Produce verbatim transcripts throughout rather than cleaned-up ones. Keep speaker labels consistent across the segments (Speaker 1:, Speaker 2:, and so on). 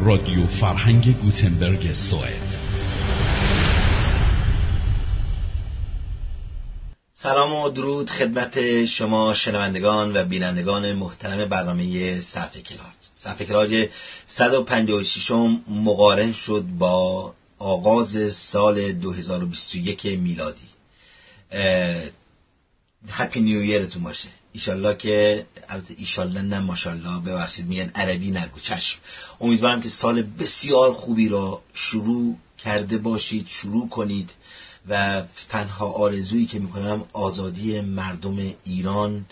Speaker 1: رادیو فرهنگ گوتنبرگ سوئد.
Speaker 2: سلام و درود خدمت شما شنوندگان و بینندگان محترم برنامه صفحه کلاج. صفحه کلاج صد و پنجاه و شش مقارن شد با آغاز سال دو هزار و بیست و یک میلادی. هپی نیو ایرتون باشه. ایشالله که البته ایشالله نه ماشالله، ببخشید میگن عربی نگو، چشم. امیدوارم که سال بسیار خوبی را شروع کرده باشید، شروع کنید و تنها آرزویی که میکنم آزادی مردم ایران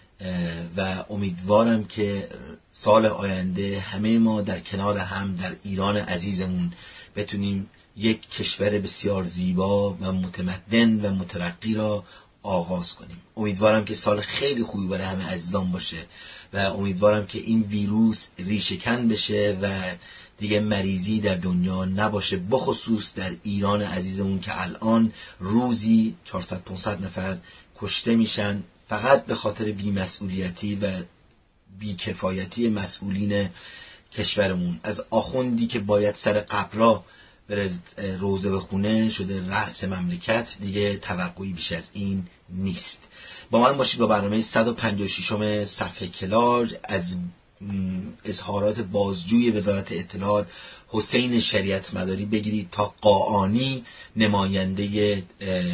Speaker 2: و امیدوارم که سال آینده همه ما در کنار هم در ایران عزیزمون بتونیم یک کشور بسیار زیبا و متمدن و مترقی را آغاز کنیم. امیدوارم که سال خیلی خوبی برای همه عزیزان باشه و امیدوارم که این ویروس ریشه‌کن بشه و دیگه مریضی در دنیا نباشه، بخصوص در ایران عزیزمون که الان روزی چهارصد پانصد نفر کشته میشن فقط به خاطر بی‌مسئولیتی و بی‌کفایتی مسئولین کشورمون. از آخوندی که باید سر قبرها بره روزه بخونه شده رأس مملکت، دیگه توقعی بیش از این نیست. با من باشید با برنامه صد و پنجاه و شش صفحه کلاج. از اظهارات بازجوی وزارت اطلاعات حسین شریعت مداری بگیرید تا قاآنی نماینده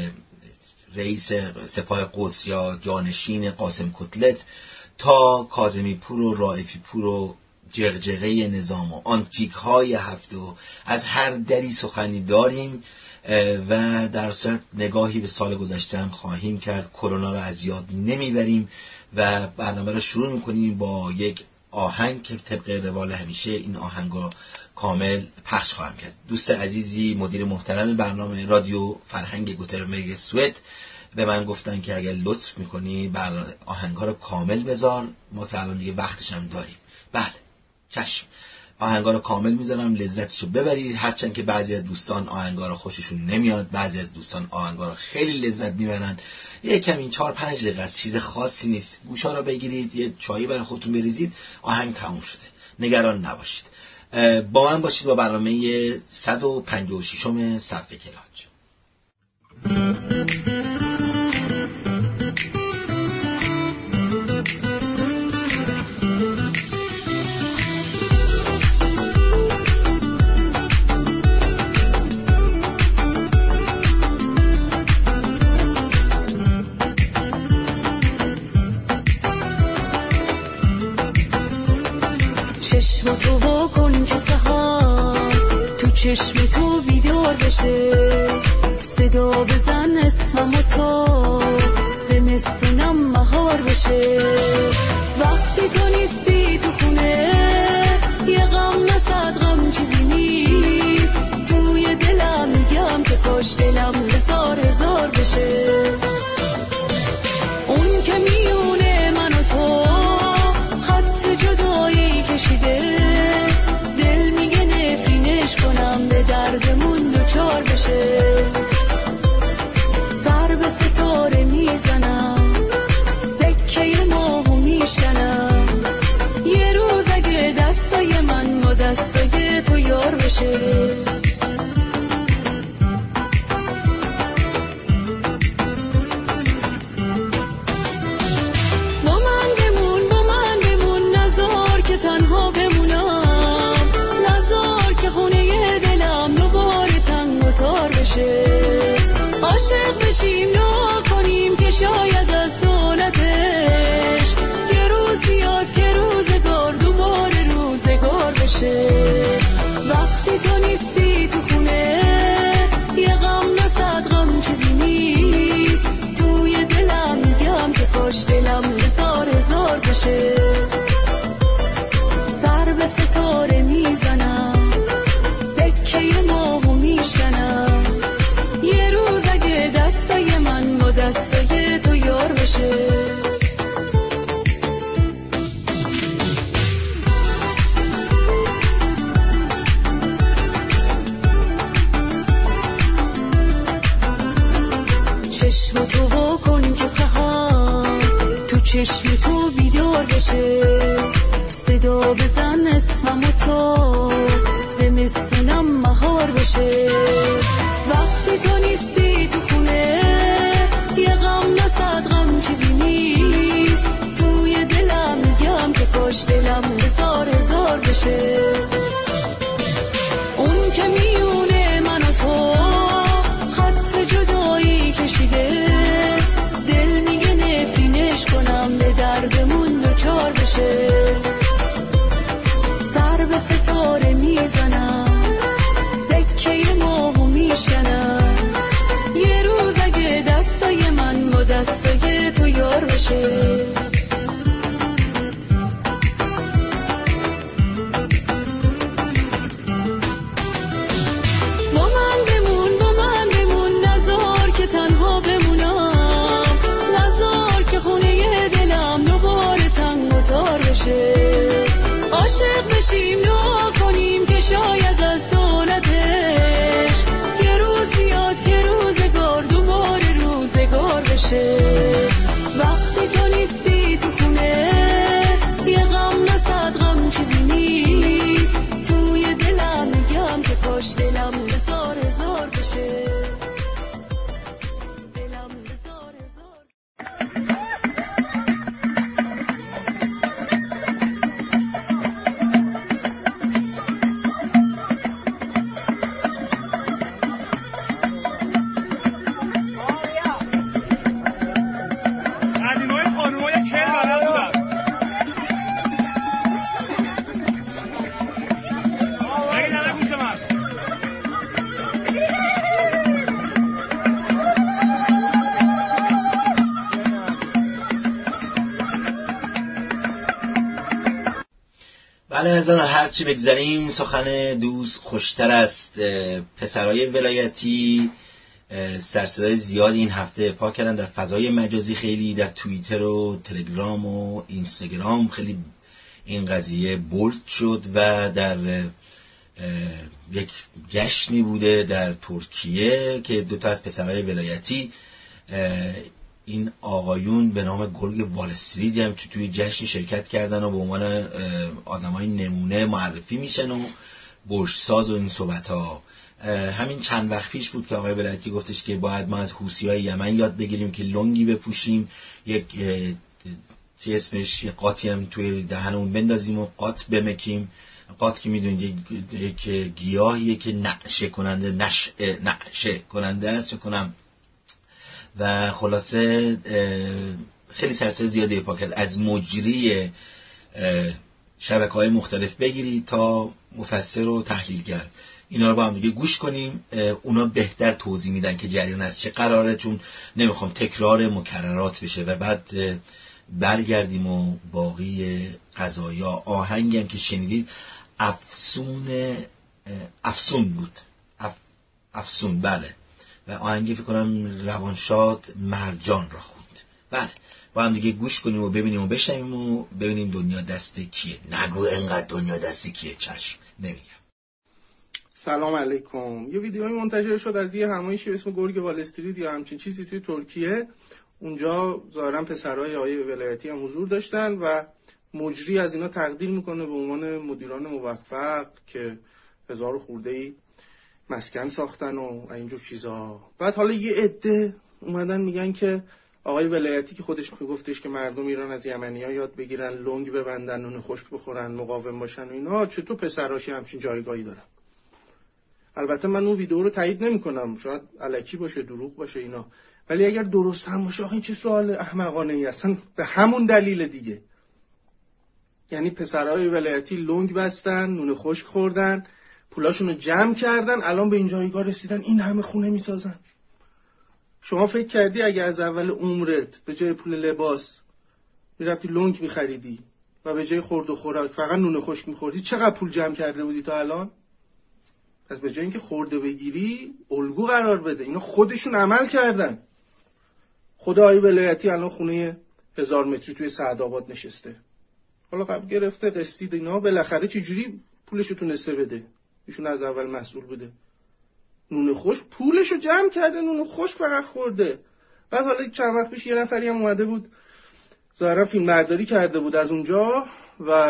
Speaker 2: رئیس سپاه قدس یا جانشین قاسم کتلت، تا کاظمی پور و رائفی پور و جغجغه نظام و آنتیک های هفته و از هر دری سخنی داریم و در صورت نگاهی به سال گذشته هم خواهیم کرد. کرونا را از یاد نمیبریم و برنامه را شروع میکنیم با یک آهنگ که طبق روال همیشه این آهنگ را کامل پخش خواهم کرد. دوست عزیزی مدیر محترم برنامه رادیو فرهنگ گوتنبرگ سوئد به من گفتن که اگر لطف میکنی بر آهنگ ها رو کامل بذار، ما که الان دیگه وقتش هم داریم. بله چشم، آهنگا رو کامل میذارم، لذتشو ببرید. هرچند که بعضی از دوستان آهنگا رو خوششون نمیاد، بعضی از دوستان آهنگا رو خیلی لذت میبرن. یه کمی چهار پنج دقیقه چیز خاصی نیست، گوشا رو بگیرید، یه چایی برای خودتون بریزید، آهنگ تموم شده، نگران نباشید. با من باشید با برنامه صد و پنجاه و شش صفحه کلاج.
Speaker 3: چشم تو واکن که سحر تو چشم تو بیدار بشه، صدا بزن اسممو تا زمستونم مهار بشه. وقتی تو نیستی تو خونه یه غم نصد غم چیزی نیست، توی دلم میگم که کاش دلم هزار هزار بشه. اون که میونه من و تو خط جدایی کشیده، دل میگه نفرینش کنم به دردمون دوچار بشه. سر به ستاره میزنم، سکه ماهو میشکنم، یه روز اگه دستای من با دستای تو یار بشه. عاشق بشیم دعا کنیم که شاید از سنتش یه روز بیاد که روزگار دوباره روزگار بشه. وقتی تو نیستی تو خونه یه غم نصد غم چیزی نیست، توی دلم میگم که کاش دلم هزار هزار بشه. سر به ستاره میزنم، سکه ماهو میشکنم، یه روز اگه دستای من با دستای تو یار بشه. چشم تو واکن که سحر تو چشم تو بیدار بشه، صدا بزن اسممو تا زمستونم مهار بشه. وقتی تو نیستی تو خونه یه غم نه صد غم چیزی نیست. توی دلم میگم که کاش دلم هزار هزار بشه. اون که میونه من و تو خط جدایی کشیده، دل میگه نفرینش کنم به دردمون دچار بشه. سر به ستاره میزنم سکه ماهو میشکنم، یه روز اگه دستای من با دستای تو یار بشه. عاشق بشیم دعا کنیم که شاید از سنتش یه روز یاد که روزگار دوباره روزگار بشه. وقتی تو نیستی تو خونه یه غم نه صد غم چیزی نیست. توی دلم میگم که کاش دلم هزار هزار بشه. دلم هزار هزار.
Speaker 2: بله از هر چی بگذاریم سخن دوست خوشتر است. پسرای ولایتی سرصدای زیادی این هفته پا کردن در فضای مجازی، خیلی در توییتر و تلگرام و اینستاگرام خیلی این قضیه بولد شد و در یک جشنی بوده در ترکیه که دو تا از پسرای ولایتی، این آقایون به نام گرگ وال استریت هم که توی جشن شرکت کردن و به عنوان آدمای نمونه معرفی میشن و برجساز و این صحبت ها. همین چند وقت پیش بود که آقای ولایتی گفتش که باید ما از حوثی‌های یمن یاد بگیریم که لنگی بپوشیم، یک چه اسمش یک قاطی هم توی دهنمون بندازیم و قاط بمکیم. قاط که میدونید یک گیاهیه که نعشه کننده نش نعشه کننده است کنم و خلاصه خیلی سرسه زیاده پا کرد. از مجری شبکه‌های مختلف بگیری تا مفسر و تحلیلگر، اینا رو با هم دیگه گوش کنیم، اونا بهتر توضیح میدن که جریان از چه قراره، چون نمیخوام تکرار مکررات بشه. و بعد برگردیم و باقی قضایا. آهنگی هم که شنیدید افسون افسون بود اف افسون بله، و آهنگی فکر کنم روانشاد مرجان را خوند. بله با هم دیگه گوش کنیم و ببینیم و بشنویم و ببینیم دنیا دست کیه. نگو انقدر دنیا دست کیه، چشم نمیگم.
Speaker 4: سلام علیکم. یه ویدیوی منتشر شد از یه همایشی به اسم گرگ وال استریت یا همچین چیزی توی ترکیه. اونجا ظاهرا پسرای آقای ولایتی هم حضور داشتن و مجری از اینا تقدیر میکنه به عنوان مدیران موفق که هزار خورده‌ای مسکن ساختن و اینجور چیزا. بعد حالا یه عده اومدن میگن که آقای ولایتی که خودش میگفتش که مردم ایران از یمنی‌ها یاد بگیرن، لنگ ببندن، نون خشک بخورن، مقاوم باشن و اینا، چطور پسراشی همچین جایگاهی دارن؟ البته من اون ویدیو رو تایید نمی‌کنم، شاید الکی باشه، دروغ باشه اینا، ولی اگر درست هم باشه آخه این چه سوال احمقانه ای اصلا. به همون دلیل دیگه، یعنی پسرای ولایتی لنگ بستن، نون خشک خوردن، پولاشون رو جمع کردن، الان به این جایگاه رسیدن، این همه خونه میسازن. شما فکر کردی اگه از اول عمرت به جای پول لباس میرفتی لنگ میخریدی و به جای خورد و خوراک فقط نون خشک میخوردی، چقدر پول جمع کرده بودی تا الان؟ پس به جای اینکه خورده بگیری الگو قرار بده. اینا خودشون عمل کردن. خدا آقای ولایتی الان خونه هزار متری توی سعدآباد نشسته، حالا قبل گرفته قسطی اینا، بالاخره چجوری پولشو تونسته بده؟ ایشون از اول مسئول بوده. نون خشک پولشو جمع کرده، نون خشک فقط خورده. بعد حالا چند وقت پیش یه نفری هم اومده بود ظاهرا فیلم برداری کرده بود از اونجا و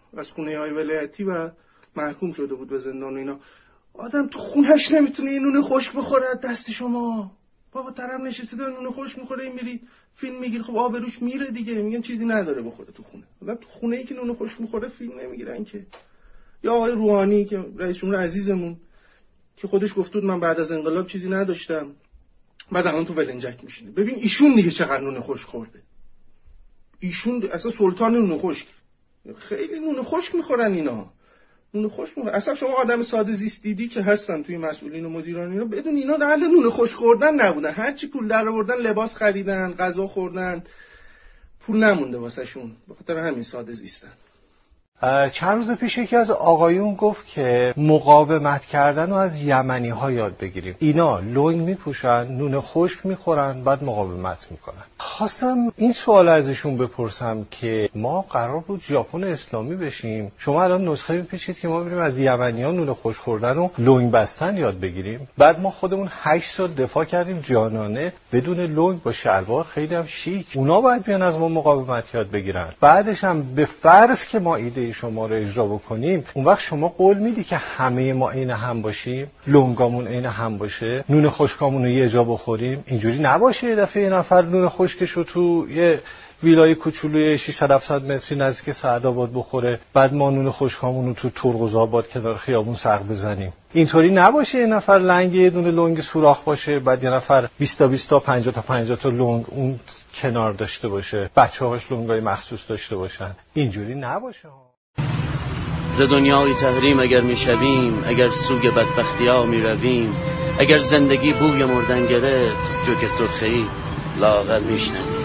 Speaker 4: از خونه های ولایتی و محکوم شده بود به زندان و اینا. آدم تو خونهش نمیتونه این نون خشک بخوره از دست شما. بابا طرف نشسته داره نون خشک میخوره، این میری فیلم میگیری، خب آبروش میره دیگه. میگن چیزی نداره بخوره تو خونه. آدم تو خونه ای که نون خشک میخوره فیلم نمیگیرن که. یا آقای روحانی که رئیس جمهور عزیزمون که خودش گفت بود من بعد از انقلاب چیزی نداشتم، بعد الان تو ولنجک میشینه. ببین ایشون دیگه چقدر نون خشک خورده. ایشون اصلا سلطان نون خشک. خیلی نون خشک میخورن اینا. نون خشک میخورن. اصلا شما آدم ساده زیست دیدی که هستن توی مسئولین و مدیران اینا، بدون اینا اهل نون خشک خوردن نبودن. هر چی پول در آوردن لباس خریدن، غذا خوردن، پول نمونده واسهشون. به خاطر همین ساده زیستن.
Speaker 5: چند روز پیش یکی از آقایون گفت که مقاومت کردن رو از یمنی ها یاد بگیریم. اینا لنگ میپوشن، نون خشک میخورن، بعد مقاومت میکنن. خواستم این سوال ازشون بپرسم که ما قرار بود ژاپن اسلامی بشیم، شما الان نسخه میپیچید که ما بریم از یمنی ها نون خشک خوردن و لنگ بستن یاد بگیریم. بعد ما خودمون هشت سال دفاع کردیم جانانه بدون لنگ با شلوار، خیلی هم شیک. اونا باید بیان از ما مقاومت یاد بگیرن. بعدش هم به فرض که ما ایده شما رو اجرا بکنیم، اون وقت شما قول میدی که همه ما عین هم باشیم، لنگامون عین هم باشه، نون خشکامون رو یه جا بخوریم؟ اینجوری نباشه یه دفعه یه نفر نون خشکش رو تو یه ویلای کوچولوی ششصد هفتصد متری نزدیک سعدآباد بخوره، بعد ما نون خشکامون رو تو ترقزآباد کنار خیابون سق بزنیم. اینطوری نباشه یه نفر لنگ یه دونه لنگ سوراخ باشه، بعد یه نفر بیست تا بیست تا پنجاه تا پنجاه تا لنگ اون کنار داشته باشه، بچه‌هاش لنگای مخصوص داشته باشن. اینجوری نباشه.
Speaker 6: ز دنیای تحریم اگر میشویم، اگر سوی بدبختی ها میرویم، اگر زندگی بوی مردن گرفت، جو که سرخی لااقل میشنویم.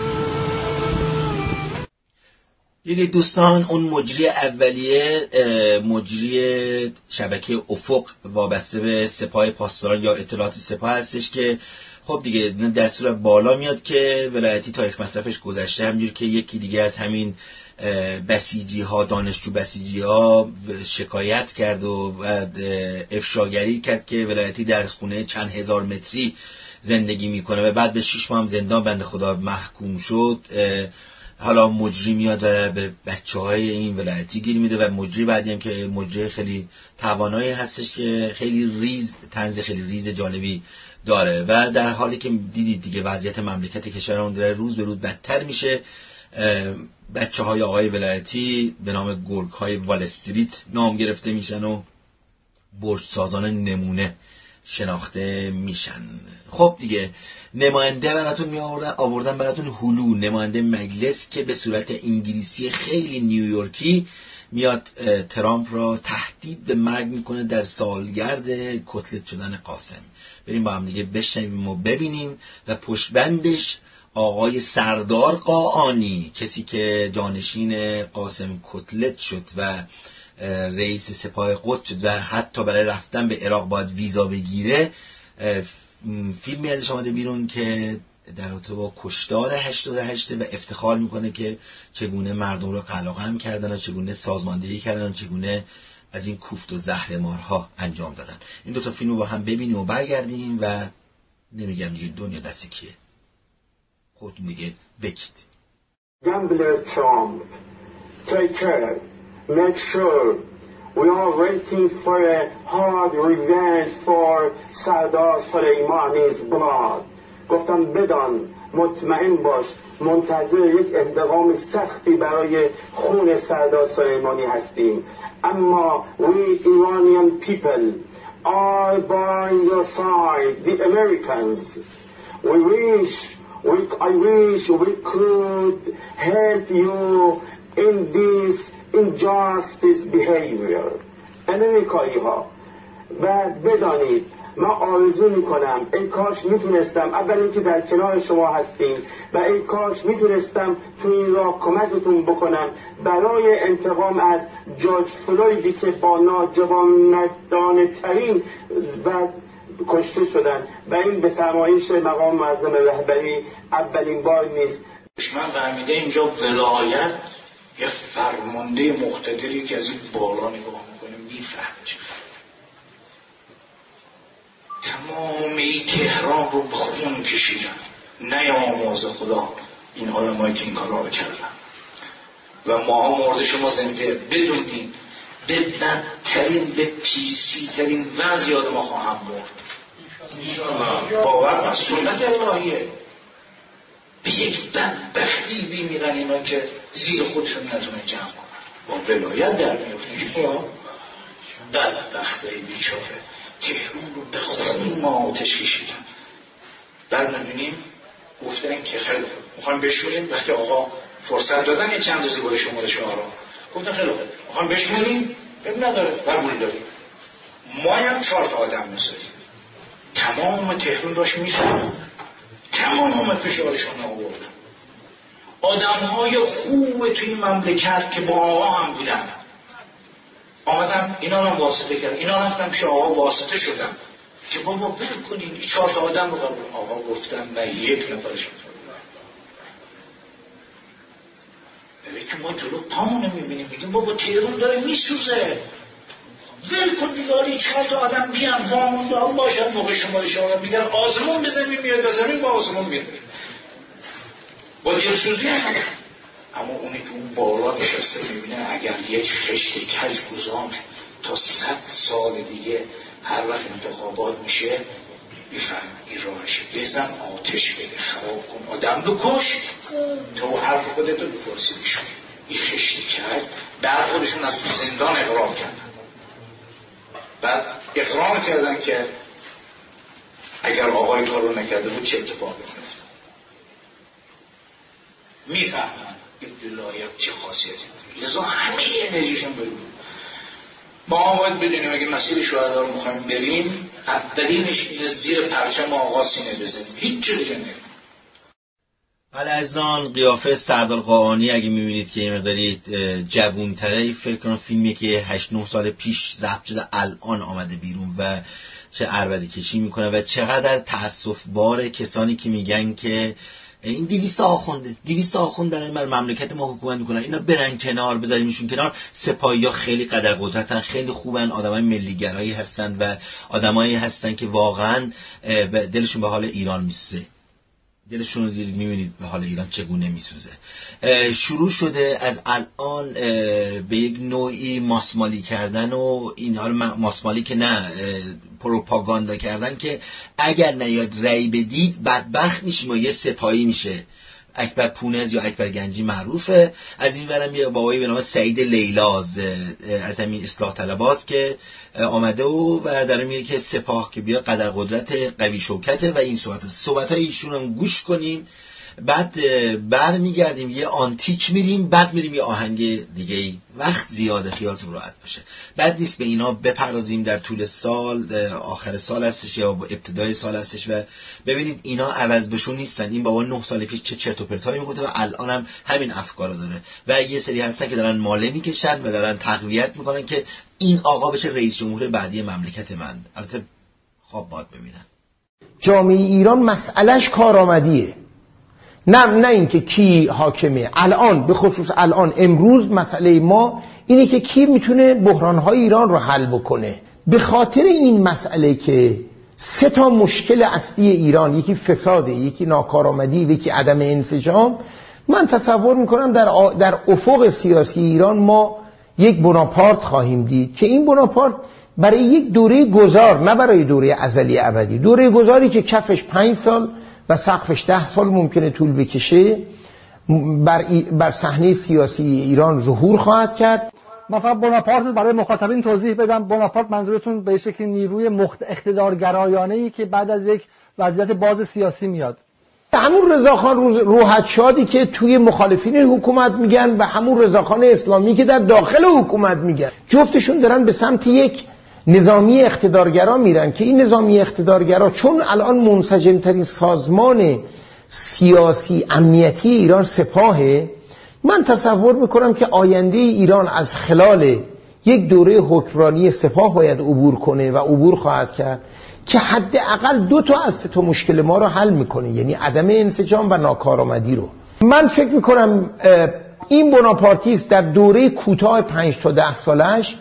Speaker 2: دیدید دوستان، اون مجری اولیه مجری شبکه افق وابسته به سپاه پاسداران یا اطلاعات سپاه هستش که خب دیگه دستور بالا میاد که ولایتی تاریخ مصرفش گذشته، همجور که یکی دیگه از همین بسیجی ها، دانشجو بسیجی ها شکایت کرد و افشاگری کرد که ولایتی در خونه چند هزار متری زندگی میکنه و بعد به شش ماه هم زندان بنده خدا محکوم شد. حالا مجری میاد و به بچه های این ولایتی گیر میده و مجری بعدی هم که مجری خیلی توانایی هستش که خیلی ریز طنز خیلی ریز جالبی داره و در حالی که دیدید دیگه وضعیت مملکت کشورمون داره روز به روز بدتر میشه. بچه های آقای ولایتی به نام گرگ های وال استریت نام گرفته میشن و برج سازان نمونه شناخته میشن. خب دیگه نماینده براتون می آوردن براتون هلو، نماینده مجلس که به صورت انگلیسی خیلی نیویورکی میاد ترامپ را تهدید به مرگ میکنه در سالگرد کتلت شدن قاسم. بریم با هم دیگه بشنویم و ببینیم و پشتبندش آقای سردار قاآنی، کسی که جانشین قاسم کتلت شد و رئیس سپاه قدس شد و حتی برای رفتن به عراق باید ویزا بگیره، فیلمی ازش آمده بیرون که در رابطه با کشتار هشتاد و هشت و افتخار میکنه که چگونه مردم رو قلقم کردن و چگونه سازماندهی کردن و چگونه از این کوفت و زهرمارها انجام دادن. این دوتا فیلم رو با هم ببینیم و برگردیم و نمیگم دیگه دنیا دست کیه، خودتون دیگه بکید.
Speaker 7: Gambler Trump, take care, make sure we are waiting for a hard revenge for Sardar Soleimani's blood. گفتم بدان، مطمئن باش، منتظر یک انتقام سختی برای خون سردار سلیمانی هستیم. اما we Iranian people are by your side, the Americans. We wish We, I wish we could help you in this injustice behavior. امریکایی ها و بدانید من آرزو میکنم ای کاش میتونستم، اول اینکه در کنار شما هستیم و ای کاش میتونستم تو این راه کمکتون بکنم برای انتقام از جورج فلویدی که با ناجوانمردانه ترین و کشته شدن و این به فرمایش مقام معظم رهبری اولین بار نیست.
Speaker 8: من فهمیده اینجا ولایت یه فرمانده مقتدری که از این بالا نگاه میکنه میفهمه چه تمامی تهران رو به خون کشیدن، نه آموز خدا این آدمایی که این کارا رو کردن. و ماها مرده شما زنده. بدونین به بدترین به پیسی ترین وضع یاد ما خواهم برد. باور من سنت الهیه. به یک بدبختی بیمیرن اینا که زیر خودشون نتونه جمع کنن، با ولایت در میفتن. بدبختای بیچاره تهران رو به خون ما آتش کشیدن. بعد میبینیم گفتن که خیلی خوب میخوایم بشوریم. وقتی آقا فرصت دادن یه چند روزی باید شماره شما را گفتن خیلی خوب میخوایم بشوریم، ببین نداره قبول داریم. ما هم چهار تا آدم میذاریم. تمام تهران داشت میسوزن، تمام فشارشون آوردن. آدم های خوب توی این مملکت که با آقا هم بودن آمدن اینا رو واسطه کردن. اینا رفتن پیش آقا واسطه شدن که بابا بل کنین این چهار تا آدم رو قبول. آقا گفتن نه یک نفرشون. ببین که ما جلو پامون میبینیم میگیم بابا تهران داره میسوزه، ول کن دیگه چهار تا آدم بیان وامونده هم باشن موقع شما شما میگن آسمون به زمین میاد و زمین با آسمون میاد با دلسوزی هم. اما اونی که اون بالا نشسته میبینه اگر یک خشت کج گذاشت تا صد سال دیگه هر وقت انتخابات میشه میفهم این راهشه. بزن آتش بده، خراب کن، آدم بکش تا حرف خودت رو بپرسی بشون. این خشت کج بعد خودشون از زندان اقرار کردن. بعد اقرار کردن که اگر آقای کار رو نکرده بود چه اتفاقی میفته. میفهمن این ولایت چه خاصیتی داره، لذا همه انرژیشون بریم. ما باید بدونیم اگه مسیر شهدا رو میخوایم بریم اولینش اینه زیر پرچم آقا سینه بزنیم، هیچ جا دیگه نریم.
Speaker 2: بله عزیزان، قیافه سردار قاآنی اگه میبینید که یه مقداری جوون‌تره، فکر کنم فیلمی که هشت نه سال پیش ضبط شده الان آمده بیرون و چه عربده کشی میکنه و چقدر تأسف باره کسانی که میگن که این دویست آخونده دویست آخوند دارن بر مملکت ما حکومت میکنن، اینا برن کنار، بذاریمشون کنار. سپاهی‌ها خیلی قدر قدرتن، خیلی خوبن، آدمای ملی‌گرایی هستن و آدمایی هستن که واقعا دلشون به حال ایران میسوزه. دلشون رو میبینید به حال ایران چگونه میسوزه. شروع شده از الان به یک نوعی ماسمالی کردن و این حال ماسمالی که نه پروپاگاندا کردن که اگر نیاد رأی بدید بدبخت میشیم و یه سپاهی میشه. اکبر پونز یا اکبر گنجی معروفه. از این ورم یه بابایی به نام سعید لیلاز از همین اصلاح طلباست که آمده و و داره میگه که سپاه که بیا قدر قدرت قوی شوکته و این صحبت صحبت های ایشون هم گوش کنیم. بعد بر میگردیم یه آنتیک میریم، بعد میریم یه آهنگ دیگه ای. وقت زیاده، خیالتون راحت باشه. بعد نیست به اینا بپردازیم در طول سال، آخر سال هستش یا ابتدای سال هستش و ببینید اینا عوض بشون نیستن. این بابا نه سال پیش چه چرت و پرتایی میگفت و الان هم همین افکارو داره و یه سری هستن که دارن ماله میکشن و دارن تقویت میکنن که این آقا بشه رئیس جمهور بعدی مملکت من. البته خواب باید ببینن.
Speaker 9: جامعه ایران مسئلهش کارآمدیه، نه نه اینکه کی حاکمه. الان به خصوص الان امروز مسئله ما اینه که کی میتونه بحران‌های ایران رو حل بکنه. به خاطر این مسئله که سه تا مشکل اصلی ایران، یکی فساده، یکی ناکارآمدی و یکی عدم انسجام، من تصور میکنم در آ... در افق سیاسی ایران ما یک بناپارت خواهیم دید که این بناپارت برای یک دوره گذار، نه برای دوره ازلی ابدی، دوره گذاری که کفش پنج سال و سقفش ده سال ممکنه طول بکشه، بر, ای... بر صحنه سیاسی ایران ظهور خواهد کرد.
Speaker 10: من فقط بناپارت برای مخاطبین توضیح بدم. بناپارت منظورتون به شکلی نیروی مخت... اقتدارگرایانه‌ای که بعد از یک وضعیت باز سیاسی میاد.
Speaker 9: همون رضاخان روحتشادی که توی مخالفین حکومت میگن و همون رضاخان اسلامی که در داخل حکومت میگن، جفتشون دارن به سمت یک نظامی اقتدارگرا میرن که این نظامی اقتدارگرا چون الان منسجمترین سازمان سیاسی امنیتی ایران سپاهه، من تصور میکنم که آینده ایران از خلال یک دوره حکمرانی سپاه باید عبور کنه و عبور خواهد کرد که حداقل دو تا از سه تا مشکل ما رو حل میکنه، یعنی عدم انسجام و ناکارآمدی رو. من فکر میکنم این بناپارتیسم در دوره کوتاه پنج تا ده سالش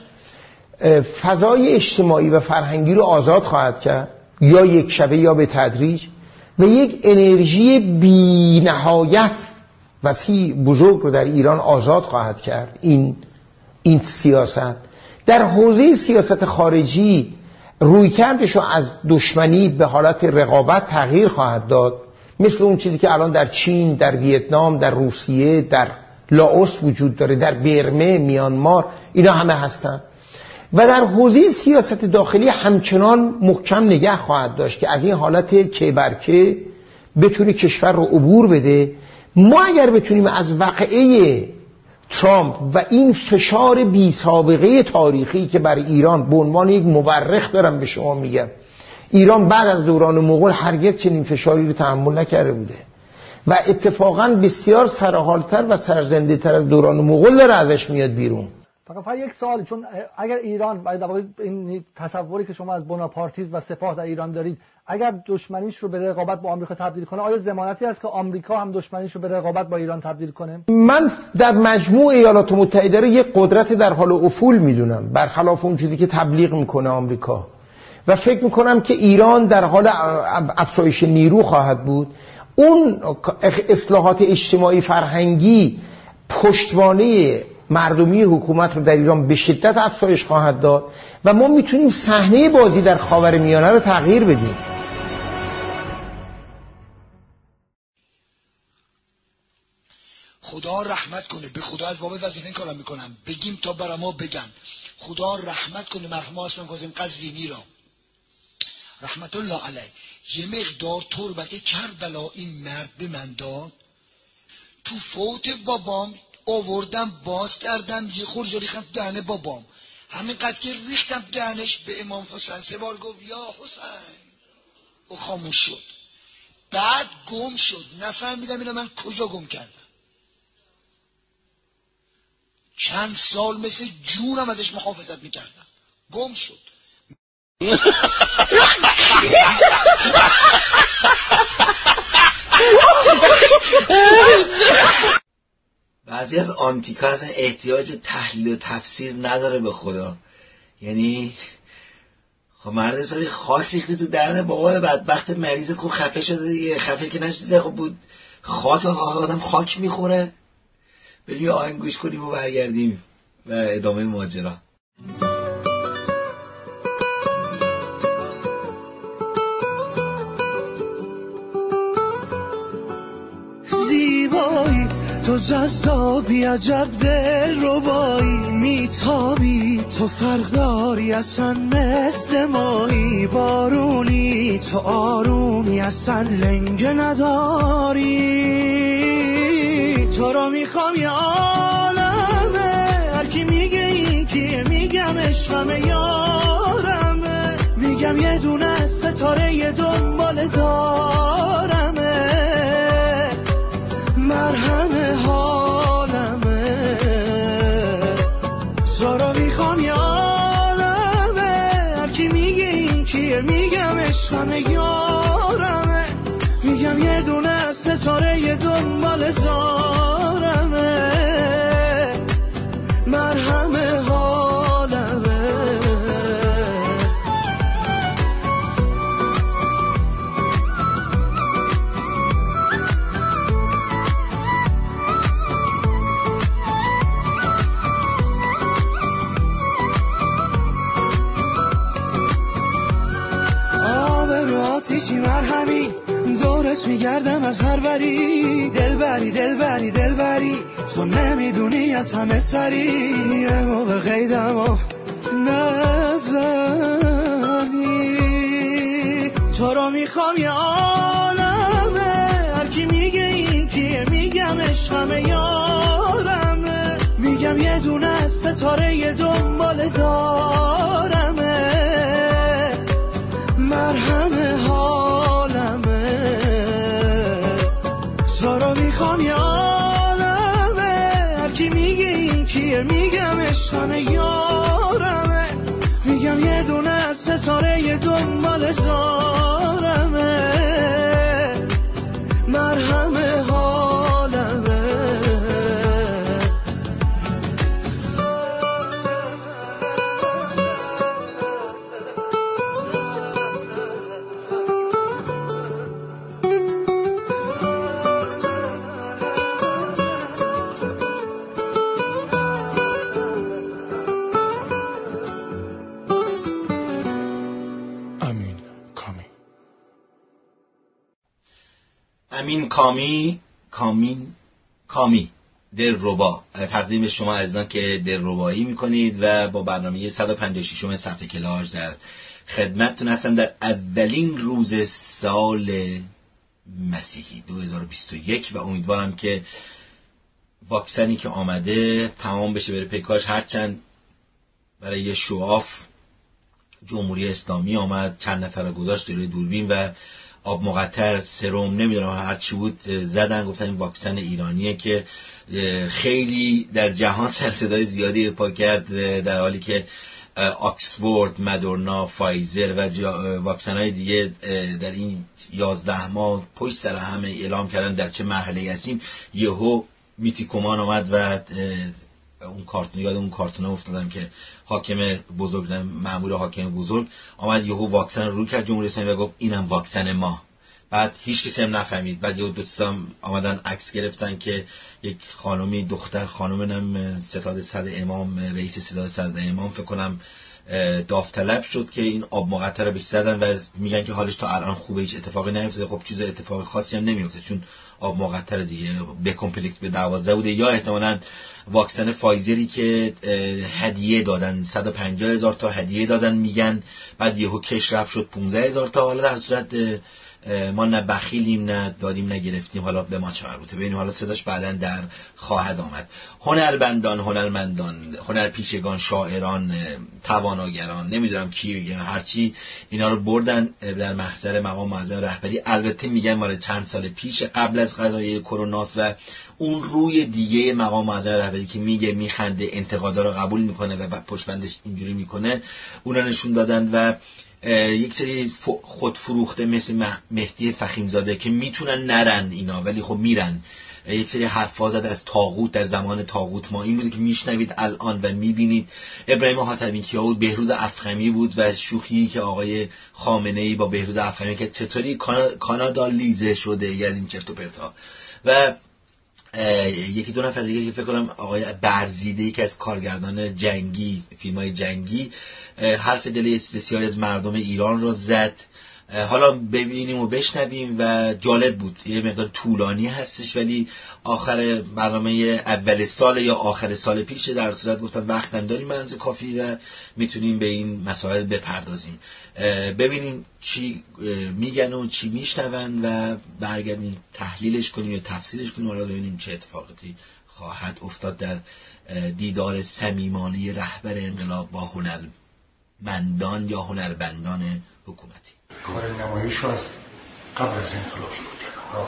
Speaker 9: فضای اجتماعی و فرهنگی رو آزاد خواهد کرد، یا یک شبه یا به تدریج، و یک انرژی بی نهایت وسیع بزرگ رو در ایران آزاد خواهد کرد. این این سیاست در حوزه سیاست خارجی رویکردش رو از دشمنی به حالت رقابت تغییر خواهد داد، مثل اون چیزی که الان در چین، در ویتنام، در روسیه، در لاوس وجود داره، در برمه، میانمار، اینا همه هستن. و در حوزه سیاست داخلی همچنان محکم نگه خواهد داشت که از این حالت که برکه بتونه کشور رو عبور بده. ما اگر بتونیم از واقعه ترامپ و این فشار بی سابقه تاریخی که بر ایران به عنوان یک مورخ دارم به شما میگم، ایران بعد از دوران مغول هرگز چنین فشاری رو تحمل نکرده بوده و اتفاقا بسیار سرحالتر و سرزنده تر از دوران مغول داره ازش میاد بیرون.
Speaker 10: فقط یک سوالی، چون اگر ایران در واقع این تصوری که شما از بناپارتیسم و سپاه در ایران دارید، اگر دشمنیش رو به رقابت با آمریکا تبدیل کنه، آیا ضمانتی هست که آمریکا هم دشمنیش رو به رقابت با ایران تبدیل کنه؟
Speaker 9: من در مجموع ایالات متحده رو یک قدرت در حال افول میدونم، برخلاف اون چیزی که تبلیغ میکنه آمریکا، و فکر میکنم که ایران در حال افزایش نیرو خواهد بود. اون اصلاحات اجتماعی فرهنگی پشتوانه مردمی حکومت رو در ایران به شدت افزایش خواهد داد و ما میتونیم صحنه بازی در خاورمیانه رو تغییر بدیم.
Speaker 11: خدا رحمت کنه، به خدا از باب وظیفه این کارا میکنم، بگیم تا برا ما بگن. خدا رحمت کنه مرحوم حسن کاظم قزوینی را رحمت الله علیه. یه مقدار تربت کربلا این مرد به من داد. تو فوت بابام آوردم باز کردم، یه خورجا ریختم دهنه بابام، همینقدر که ریختم دهنش به امام حسین سه بار گفت یا حسین، و خاموش شد. بعد گم شد، نفهمیدم اینو من کجا گم کردم. چند سال مثل جونم ازش محافظت میکردم، گم شد.
Speaker 2: بعضی از آنتیکا اصلا احتیاج تحلیل و تفسیر نداره به خدا. یعنی خب مرد حسابی خاک ریخته تو دهن بابا بدبخت مریض، خب خفه شده دیگه، خفه که نشده، خب بود خاک آدم خاک میخوره. بریم آهنگ گوش کنیم و برگردیم و ادامه ماجرا.
Speaker 12: زیبایی تو جذابی، عجب دل ربایی، میتابی تو فرق داری اصلا مثل مایی، بارونی تو آرومی اصلا لنگ نداری. تو رو میخوام یه عالمه، هر کی میگه این کیه میگم عشقمه یارمه، میگم یه دونه ستاره یه دنبال دارمه، مرهم حالمه. تو رو میخوام یه عالمه، هر کی میگه این کیه میگم عشقمه یارمه، میگم یه دونه ستاره یه دنبال دارمه، مرهم حالمه. آب رو آتیشی مرهمی، دورت میگردم از هر وری، دلبری دلبری دلبری، تو نمیدونی از همه سری، یه موقع قیدم و نزنی. تو رو میخوام یه عالمه، هر کی میگه این کیه میگم عشقمه یارمه، میگم یه دونه ستاره یه دنبال دارمه، مرهم حالمه. تو رو میخوام یه عالمه، هر کی میگه این کیه میگم عشقمه یارمه، میگم یه دونه ستاره یه دنبال دارمه، مرهم حالمه.
Speaker 2: امین کامی کامین کامی دلربا تقدیم شما عزیزان که دلربایی میکنید و با برنامه صد و پنجاه و شش صفحه کلاژ در خدمتتون هستم در اولین روز سال مسیحی دو هزار و بیست و یک و امیدوارم که واکسنی که آمده تمام بشه بره پیکارش. هرچند برای شواف جمهوری اسلامی آمد چند نفر رو گذاشت روی دوربین و آب مقطر سرم نمیدونم هر چی بود زدن، گفتن این واکسن ایرانیه که خیلی در جهان سر صدای زیادی پا کرد، در حالی که آکسفورد، مدورنا، فایزر و واکسن های دیگه در این یازده ماه پشت سر همه اعلام کردن در چه مرحله هستیم. یهو میتیکومان آمد و اون کارتون یاد اون کارتونه افتادم که حاکم بزرگ مأمور حاکم بزرگ آمد یهو واکسن رو کرد جمهوری اسلامی و گفت اینم واکسن ما. بعد هیچ کسی هم نفهمید. بعد یه دو تا آمدن عکس گرفتن که یک خانمی دختر خانم ستاد صد امام رئیس ستاد صد امام فکر کنم داوطلب شد که این آب مقطر رو بهش زدن و میگن که حالش تا الان خوبه، هیچ اتفاقی نیفتاده. خب چیز اتفاق خاصی هم نمیفته چون آب مقطر دیگه به کمپلکس به دوازده بوده. یا احتمالاً واکسن فایزری که هدیه دادن صد و پنجاه هزار تا هدیه دادن میگن، بعد یهو کش رفت شد پانزده هزار تا. حالا در صورت ما نه بخیلیم نه دادیم نه گرفتیم، حالا به ما چه مربوطه. ببینیم حالا صداش بعداً در خواهد آمد. هنرمندان، هنرمندان، هنرپیشگان، شاعران، تواناگران، نمیدونم کی بگم، هرچی اینا رو بردن در محضر مقام معظم رهبری. البته میگن مال چند سال پیش قبل از قضیه کرونا و اون روی دیگه مقام معظم رهبری که میگه میخنده انتقادا رو قبول میکنه و پشت بندش اینجوری میکنه اونا نشون دادن. و یک سری خودفروخته مثل مهدی فخیمزاده که میتونن نرن اینا ولی خب میرن، یک سری حرفا زد از طاغوت در زمان طاغوت ما. این بود که میشنوید الان و میبینید. ابراهیم حاتمی کیا بود؟ بهروز افخمی بود و شوخی که آقای خامنه‌ای با بهروز افخمی که چطوری کانادا لیزه شده از این چرت و پرتا. و یکی دو نفر دیگه که فکر کنم آقای برزیده که از کارگردان جنگی فیلم‌های جنگی حرف دل بسیاری از مردم ایران را زد. حالا ببینیم و بشنویم و جالب بود. یه مقدار طولانی هستش ولی آخر برنامه اول سال یا آخر سال پیش، در صورت گفتن وقتم داریم منز کافی و میتونیم به این مسائل بپردازیم. ببینیم چی میگن و چی میشنون و برگردیم تحلیلش کنیم یا تفسیرش کنیم. حالا ببینیم چه اتفاقاتی خواهد افتاد در دیدار صمیمانه رهبر انقلاب با هنرمندان یا هنربندان حکومتی.
Speaker 11: کار نمایش رو از قبل از انقلاب شروع کردم.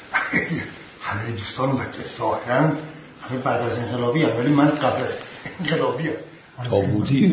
Speaker 11: همه دوستان و ظاهرا همه بعد از انقلابی هم، ولی من قبل از انقلابی هم
Speaker 13: تابوتی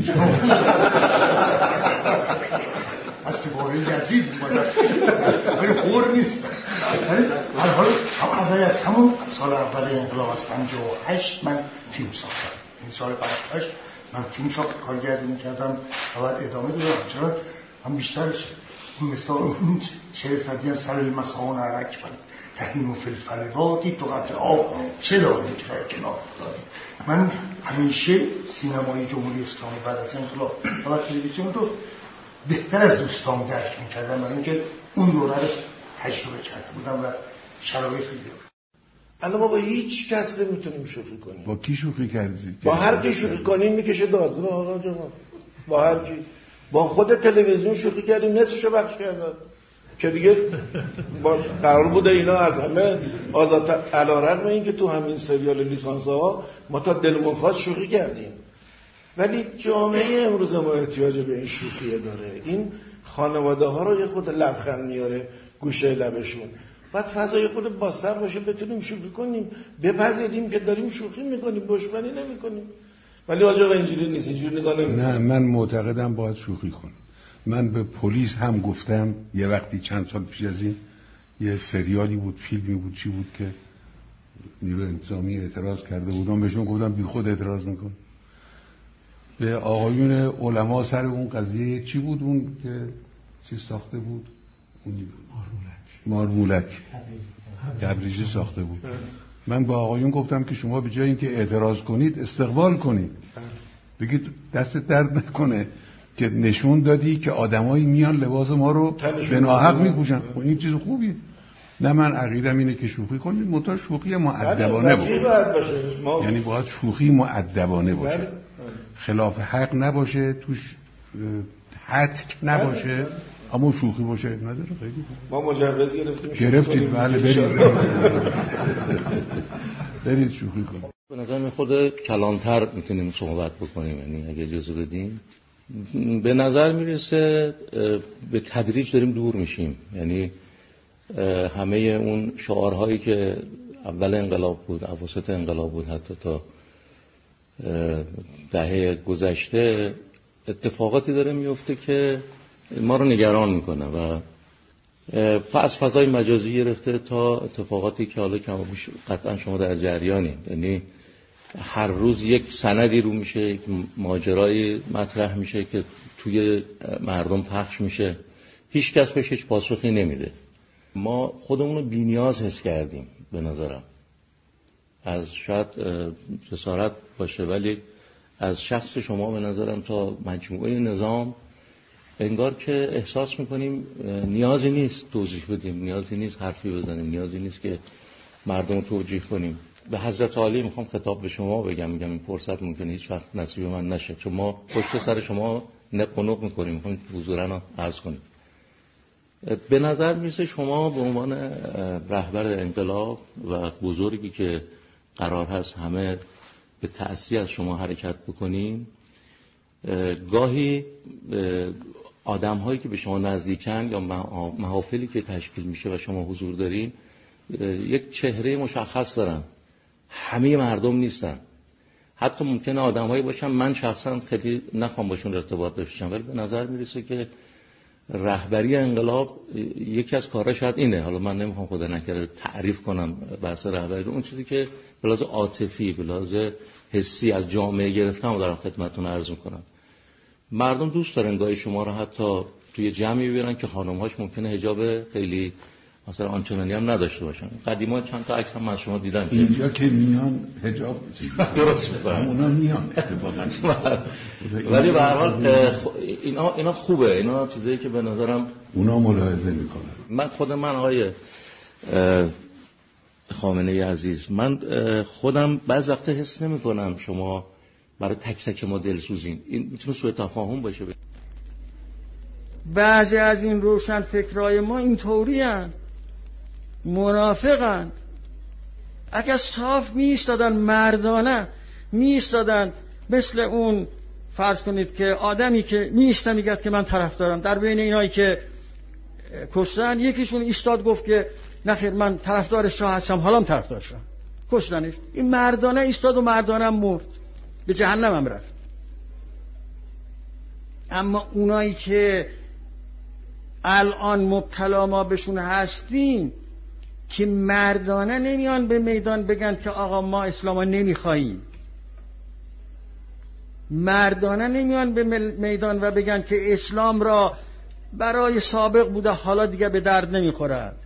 Speaker 11: از سپاره یزید اومدن ولی خور نیست. ولی هر حال هم اولی از همون سال اول انقلاب از پنجاه و هشت من فیلم ساختم. این سال پنجاه و هشت من فیلم ساخت کارگردانی کردم و بعد ادامه دادم. چرا هم بیشتر مثل اون شعر سعدی هم سر المسان عرک بند تهیم و فلفلواتی تو قطع آب چه داری که در کنار دادی. من همیشه سینمای جمهوری اسلامی بعد از انقلاب و تلویزیون رو بهتر از دوستان درک میکردم، برای اینکه اون دوره رو تجربه کرده بودم و شرایط دیدم.
Speaker 4: الان ما با هیچ کس نمیتونیم شوخی کنیم.
Speaker 13: با کی شوخی کردید؟
Speaker 4: با هر کی شوخی کنیم میکشه دادگاه. آقا جان با هر کی، با خود تلویزیون شوخی کردیم نصفشو بخش کردن که دیگه با قرار بوده اینا از همه آزاد. علیرغم اینکه تو همین سریال لیسانس ها ما تا دلمون خواست شوخی کردیم، ولی جامعه امروز ما احتیاج به این شوخیه داره. این خانواده ها رو یه خود لبخند میاره گوشه لبشون. بعد فضای خود بازتر باشه بتونیم شوخی کنیم، بپذیریم که داریم شوخی میکنیم، دشمنی نمیکنیم. ولی آجا اینجوری نیست، اینجوری نگاه نمی‌کنیم.
Speaker 13: نه من معتقدم باید شوخی کنیم. من به پلیس هم گفتم یه وقتی چند سال پیش از این یه سریالی بود، فیلمی بود، چی بود که نیروی انتظامی اعتراض کرده بودم، بهشون گفتم بی خود اعتراض میکن. به آقایون علما سر اون قضیه چی بود اون که چی ساخته بود؟ اون مارمولک تبریزی ساخته بود. من با آقایون گفتم که شما به جای اینکه اعتراض کنید استقبال کنید، بگید دست درد نکنه که نشون دادی که آدمایی میان لباس ما رو به ناحق میپوشن. این چیز خوبیه. نه من عقیدم اینه که شوخی کنید، منتها شوخی مؤدبانه باشه. ما... یعنی باید شوخی مؤدبانه باشه، بله. خلاف حق نباشه، توش حتک نباشه، بله. اما شوخی باشه نداره. خیلی
Speaker 4: ما مجوز گرفتیم
Speaker 13: گرفتید بله برید برید شوخی کنید.
Speaker 14: به نظر من خود کلانتر میتونیم صحبت بکنیم، یعنی اگه اجازه بدیم. به نظر میرسه به تدریج داریم دور میشیم، یعنی همه اون شعارهایی که اول انقلاب بود، اواسط انقلاب بود، حتی تا دهه گذشته اتفاقاتی داره میفته که ما رو نگران میکنه و از فضای مجازی گرفته تا اتفاقاتی که حالا کم بیش قطعا شما در جریانید. یعنی هر روز یک سندی رو میشه، یک ماجرایی مطرح میشه که توی مردم پخش میشه، هیچ کس بهش هیچ پاسخی نمیده. ما خودمون رو بی‌نیاز حس کردیم به نظرم، از شاید جسارت باشه ولی از شخص شما به نظرم تا مجموعه نظام انگار که احساس میکنیم نیازی نیست توضیح بدیم، نیازی نیست حرفی بزنیم، نیازی نیست که مردم رو توجیه کنیم. به حضرت عالی میخوام خطاب به شما بگم، میگم این فرصت ممکنه هیچ وقت نصیب من نشه، چون ما پشت سر شما نق و نق میکنیم، میخوام حضورا عرض کنیم. به نظر میرسه شما به عنوان رهبر انقلاب و بزرگی که قرار هست همه به تأثیر از شما حرکت بکنیم، گاهی آدم هایی که به شما نزدیکن یا محافلی که تشکیل میشه و شما حضور دارین یک چهره مشخص دارن، همه مردم نیستن. حتی ممکنه آدم هایی باشن من شخصا خیلی نخوام باشون ارتباط داشتم، ولی به نظر میرسه که رهبری انقلاب یکی از کارها شاید اینه، حالا من نمیخوام خدا نکرده تعریف کنم بحث رهبری، اون چیزی که به لحاظ عاطفی به لحاظ حسی از جامعه گرفتم و دارم خدمتتون عرض میکنم. مردم دوست دارن گاهی شما رو حتی توی جمعی ببینن که خانم‌هاش ممکنه حجاب خیلی مثلا آنچنانی هم نداشته باشن. قدیما چند تا عکس هم از شما دیدم
Speaker 13: اینجا که میان حجاب
Speaker 14: درست می‌کنن،
Speaker 13: اونا میان اتفاقا.
Speaker 14: ولی به هر حال اینا اینا خوبه، اینا چیزایی که به نظرم
Speaker 13: اونا ملاحظه میکنن.
Speaker 14: من خود من آقای خامنه‌ای عزیز، من خودم بعض وقتا حس نمی‌کنم شما برای تک تک ما دلسوزین. این میتونه سوء تفاهم باشه.
Speaker 15: بعضی از این روشن فکرای ما اینطوری هستند، منافقند. اگر صاف می ایستادن مردانه می ایستادن مثل اون فرض کنید که آدمی که می ایسته میگه که من طرفدارم، در بین اینایی که کشتن یکیشون ایستاد گفت که نخیر من طرفدار شاه هستم، حالا هم طرفدار شاه، کشتنش. این مردانه ایستاد و مردانه مرد، به جهنم هم رفت. اما اونایی که الان مبتلا ما بهشون هستیم که مردانه نمیان به میدان بگن که آقا ما اسلام نمیخواییم، مردانه نمیان به میدان و بگن که اسلام را برای سابق بوده حالا دیگه به درد نمیخورد.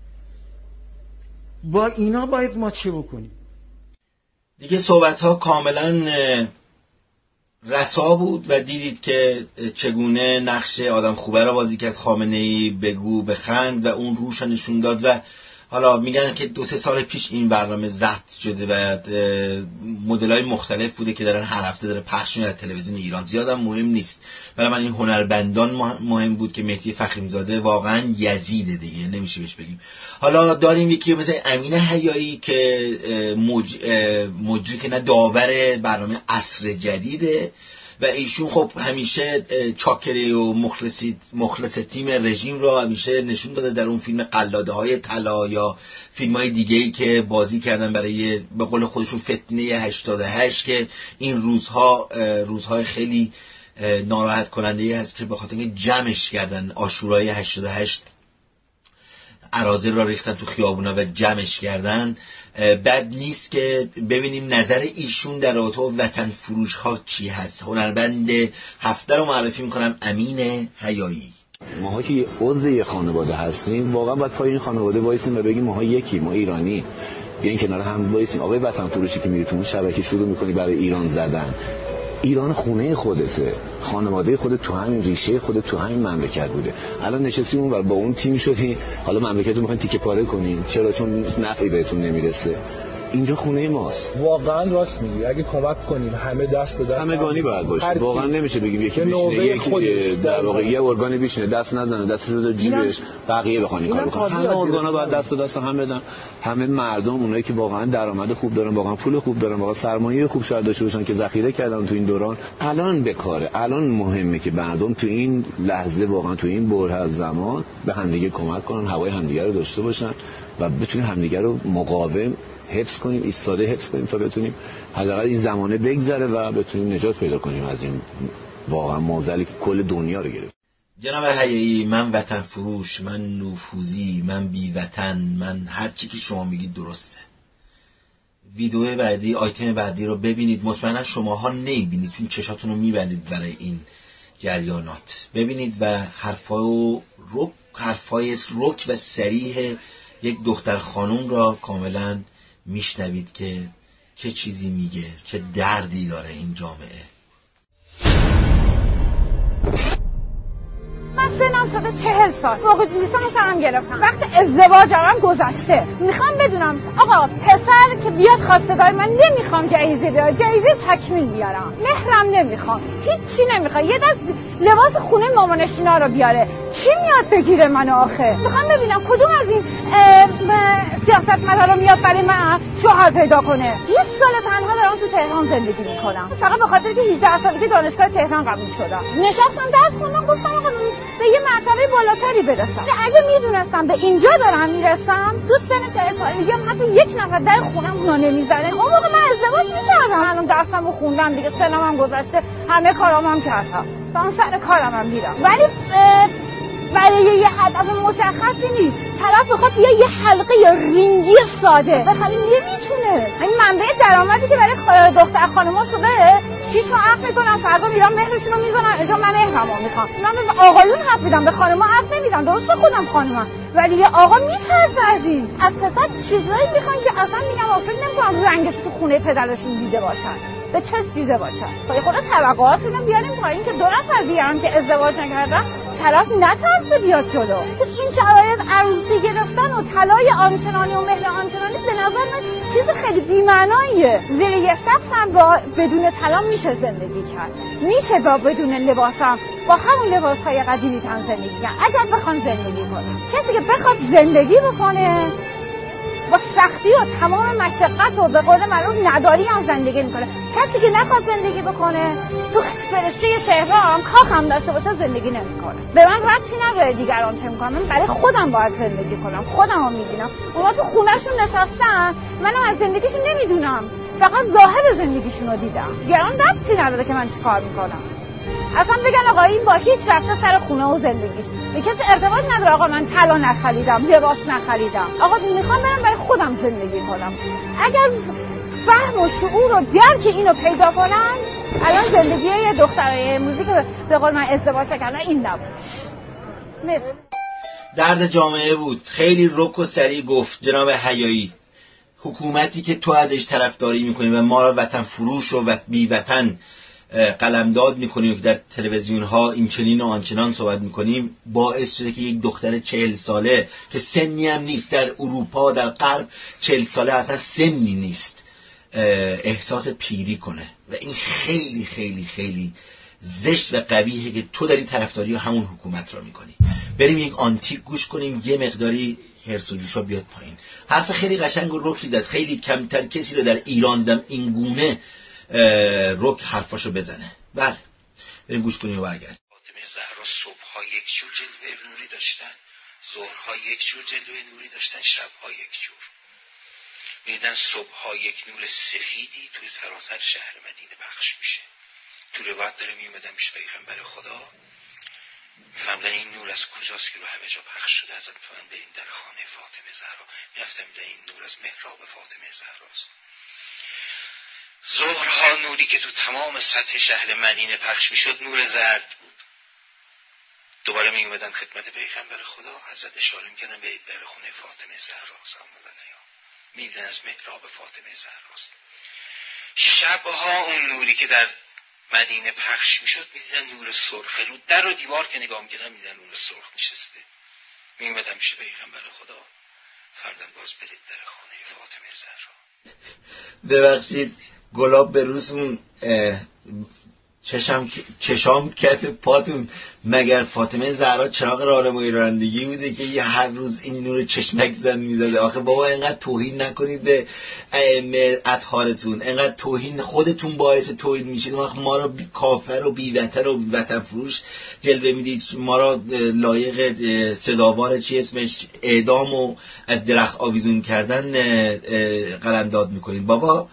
Speaker 15: با اینا باید ما چه بکنیم؟
Speaker 2: دیگه صحبت ها کاملا رسا بود و دیدید که چگونه نقش آدم خوبه را بازی کرد خامنه‌ای، بگو بخند و اون روش نشون داد. و حالا میگن که دو سه سال پیش این برنامه ضبط شده و مدل‌های مختلف بوده که دارن هر هفته داره پخش میشه در تلویزیون ایران. زیادم مهم نیست، ولی من این هنربندان مهم بود که مهدی فخیمزاده واقعا یزیده دیگه، نمیشه بهش بگیم. حالا داریم یکی مثلا امین حیایی که مج... مجری که نه داور برنامه عصر جدیده و ایشون خب همیشه چاکری و مخلصی مخلص تیم رژیم را همیشه نشون داده در اون فیلم قلاده های طلا یا فیلم های دیگه‌ای که بازی کردن برای به قول خودشون فتنه هشتاد و هشت که این روزها روزهای خیلی ناراحت کننده هست که به خاطر اینکه جمعش کردن آشورای هشتاد و هشت اراذل را ریختن تو خیابونا و جمعش کردن. بد نیست که ببینیم نظر ایشون در رابطه با وطن فروش ها چی هست. هنرمند هفته رو معرفی میکنم، امین حیایی.
Speaker 16: ماها که عضو یه خانواده هستیم، واقعا باید پای این خانواده وایسیم و بگیم ماها یکی، ما ایرانی، بیاین کنار هم وایسیم. آقای وطن فروشی که میری تو اون شبکه شروع میکنی برای ایران زدن، ایران خونه خودته، خانواده خودت تو همین ریشه خودت تو همین مملکت بوده. الان نشستیم اون و با اون تیم شدیم، حالا مملکت رو میخواین تیکه پاره کنین. چرا؟ چون نفعی بهتون نمیرسه. اینجا خونه ماست.
Speaker 17: واقعا راست میگی. اگه کمک کنیم همه دست به دست
Speaker 16: همگانی باید باشه. واقعا نمیشه بگیم یکی بشینه، یکی در واقع یه ارگانی بشینه دست نزنه، دستش رو جیبش، بقیه بخوان این کارو کنن. همه ارگانا باید دست به دست هم بدن. همه مردم، اونایی که واقعا درآمد خوب دارن، واقعا پول خوب دارن، واقعا سرمایه خوب شاید داشته باشن که ذخیره کردن تو این دوران، الان به کاره. الان مهمه که مردم تو این لحظه، واقعا تو این بره از زمان به همدیگه کمک کنن، هوای همدیگه رو داشته باشن و بتونن همدیگه رو مقاوم حفظ کنیم، ایستاده حفظ کنیم تا بتونیم حداقل این زمانه بگذره و بتونیم نجات پیدا کنیم از این واقعا معضلی که کل دنیا رو گرفت.
Speaker 2: جناب حیایی، من وطن فروش، من نفوذی، من بی وطن، من هر چی که شما میگید درسته. ویدیو بعدی، آیتم بعدی رو ببینید، مطمئنا شماها نمیبینید چون چشاتون رو میبندید برای این جریانات. ببینید و حرفای رک حرفای رک و صریح یک دختر خانوم را کاملا میشنوید که چه چیزی میگه، چه دردی داره این جامعه.
Speaker 18: من سنم شده چهل سال، فوق لیسانس هم گرفتم، وقت ازدواجم هم گذشته. میخوام بدونم آقا پسر که بیاد خواستگار من، نمیخوام جایزه بیاره، جایزه تکمیل بیارم، مهرم نمیخوام، هیچی نمیخوام، یه دست لباس خونه مامانشینا رو بیاره. چی میاد بگیره منو آخه؟ میخوام ببینم کدوم از این سیاستمدارا میاد برای من شوهر پیدا کنه. بیست سال تنها دارم تو تهران زندگی میکنم، فقط به خاطر که هجده سالگی دانشگاه تهران قبول شدم. نشستم درس خوندم، گفتم آقا به یه مرتبه بالاتری برسم. اگه میدونستم به اینجا دارم میرسم، تو سن چهل سالگی هم حتی یک نفر در خونم اونا نمیزنه. اون موقع من ازدواج میکردم. الان درسمو خوندم دیگه، سنم هم گذشته، همه کارام هم کردم، تا سر کارم هم میرم. ولی برای یه هدف مشخصی نیست. طرف بخواد بیا یه حلقه یا رینگی ساده بخری، نمیتونه. این منبع درآمدی که برای دختر خانوما شده، شیش ماه عقد میکنن، فردا میرن مهرشون رو میزنن. اجا من مهرمو میخوام. من به آقایون حق میدم، به خانوما حق نمیدم. درسته خودم خانومم، ولی یه آقا میترسه از این. از پسر چیزایی میخوان که اصلا میگم فکر نمیکنم رنگش تو خونه پدرشون دیده باشن، به چش دیده باشن. خب خود توقعاتون رو بیاریم پایین که دو نفر بیارن که ازدواج نکردن، طرف نترسه بیاد جلو. تو این شرایط عروسی گرفتن و طلای آنچنانی و مهر آنچنانی به نظر من چیز خیلی بی‌معناییه. زیر یه سقف هم با بدون طلا میشه زندگی کرد، میشه با بدون لباس هم با همون لباس‌های قدیمی هم زندگی کرد اگر بخوان زندگی کنن. کسی که بخواد زندگی بکنه با سختی و تمام مشقت و به قول معروف نداری هم زندگی میکنه. کسی که نخواد زندگی بکنه تو فرشته تهران کاخ هم داشته باشه زندگی نمیکنه. به من ربطی نداره دیگران چه میکنن، من برای خودم باید زندگی کنم، خودم رو میبینم. اونا تو خونهشون نشستن، منم از زندگیشون نمیدونم، فقط ظاهر زندگیشون رو دیدم. دیگران ربطی نداره که من چی کار میکنم. اصلا بگن آقا این با هیچ رفته سر خونه و زندگیش، به کسی ارتباط نداره. آقا من طلا نخریدم، لباس نخریدم، آقا میخوام برم برای خودم زندگی کنم. اگر فهم و شعور و درک اینو پیدا کنن، الان زندگی یه دخترای امروزی که به قول من ازدواج کردن این نبودش. مرسی.
Speaker 2: درد جامعه بود. خیلی رک و سریع گفت جناب حیایی. حکومتی که تو ازش طرفداری میکنی و ما را وطن فروش و بی وطن قلمداد میکنیم که در تلویزیون ها این چنین و آنچنان صحبت میکنیم، باعث شده که یک دختر چهل ساله که سنی هم نیست، در اروپا در غرب چهل ساله اصلا سنی نیست، احساس پیری کنه و این خیلی خیلی خیلی زشت و قبیحه که تو داری طرفداری همون حکومت را میکنی. بریم یک آنتیک گوش کنیم، یه مقداری هرس و جوشا بیاد پایین. حرف خیلی قشنگ و رکی زد. خیلی کمتر کسی رو در ایران دم این گونه رک حرفاشو بزنه. بله بریم گوش کنیم و برگرد.
Speaker 19: فاطمه زهرا صبح‌ها یک جور جلوه نوری داشتن، ظهرها یک جور جلوه نوری داشتن، شب‌ها یک جور. میدن صبح‌ها یک نور سفیدی توی سراسر شهر مدینه پخش میشه. تو روایت داره میومدن پیش پیغمبر خدا، میفهمدن این نور از کجاست که رو همه جا پخش شده. ازت میفهمن بریم در خانه فاطمه زهرا. میرفتم میدن این نور از محراب فاطمه زهراست. ظهرها نوری که تو تمام سطح شهر مدینه پخش میشد نور زرد بود. دوباره می اومدن خدمت پیغمبر خدا، حضرت اشاره میکردن به در خونه فاطمه زهرا سلام علیها، میدن از محراب فاطمه زهراست. شبها اون نوری که در مدینه پخش میشد میدیدن نور سرخ، رو در و دیوار که نگاه میکردن میدیدن نور سرخ نشسته. میمدم میشه پیغمبر خدا، فردن باز برید در خانه فاطمه زهرا.
Speaker 2: ببخشید گلاب به روزمون چشم چشام کف پاتون، مگر فاطمه زهرا چراغ راهنمایی رانندگی بوده که یه هر روز این نور چشمک زن میزده؟ آخه بابا اینقدر توهین نکنید به ائمه اطهارتون، اینقدر توهین خودتون باعث توهین میشید. وقت ما را کافر و بی‌وطن و وطن فروش جلوه میدید، ما را لایق سزاوار چی اسمش اعدام و از درخت آویزون کردن قلمداد میکنید. بابا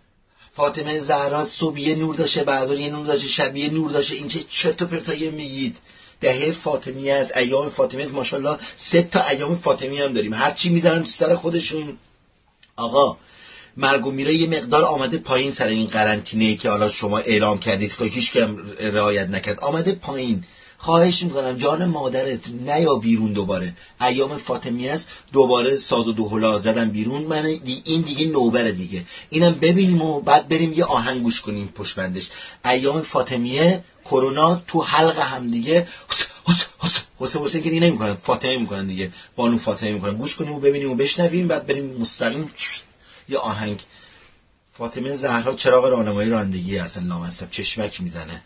Speaker 2: فاطمه زهرا صبح یه نور داشته، بعدا یه نور داشته، شب یه نور داشته. این چه چرت و پرتایی میگید؟ دهه فاطمیه است، ایام فاطمیه است. ماشاءالله سه تا ایام فاطمیه هم داریم، هر چی میذارن تو سر خودشون. آقا مرگ و میره یه مقدار آمده پایین سر این قرنطینه‌ای که حالا شما اعلام کردید که هیچ کم رعایت نکرد، آمده پایین. خواهش میکنم جان مادرت نیا بیرون دوباره، ایام فاطمیه است، دوباره ساز و دوهلا زدن بیرون. من دی این دیگه نوبره دیگه، اینم ببینیم و بعد بریم یه آهنگ گوش کنیم پشت بندش. ایام فاطمیه، کرونا تو حلق هم دیگه حسه حسه که نمی کنن، فاطمه میکنن دیگه، بانو فاطمه میکنن. گوش کنیم و ببینیم و بشنویم، بعد بریم مستقیم یه آهنگ. فاطمه زهرا چراغ راهنمایی رانندگی اصلا لامصب چشمک میزنه.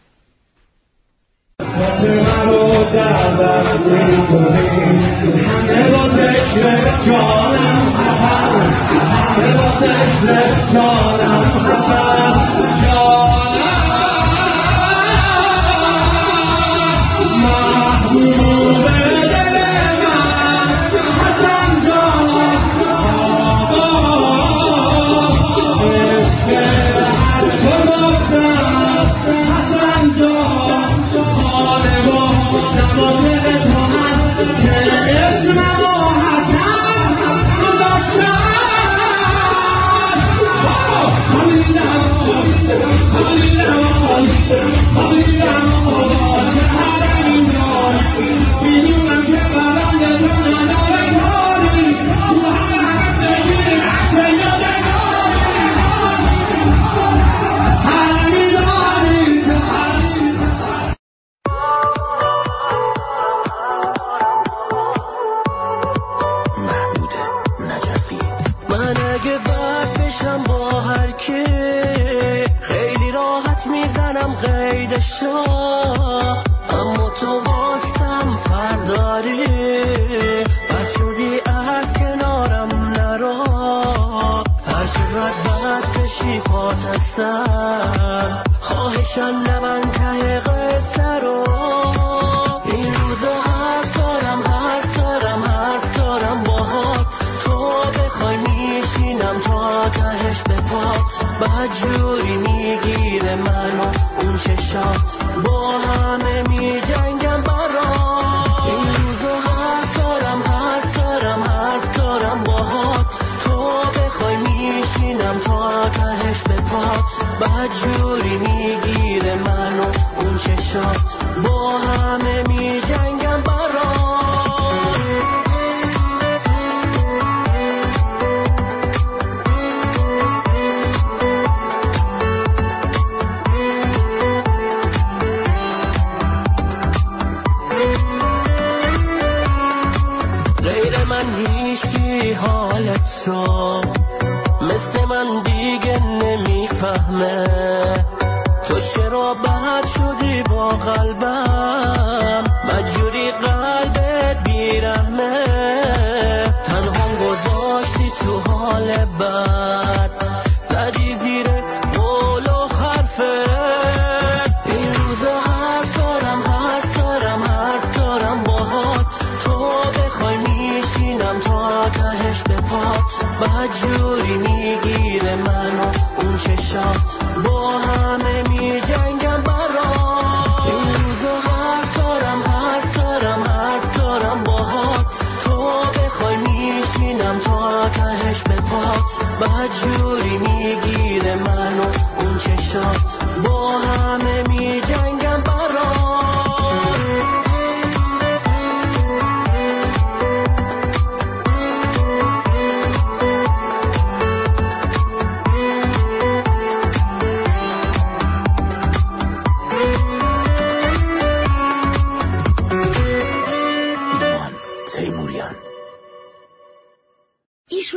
Speaker 12: با همه می جنگم برات، این روزا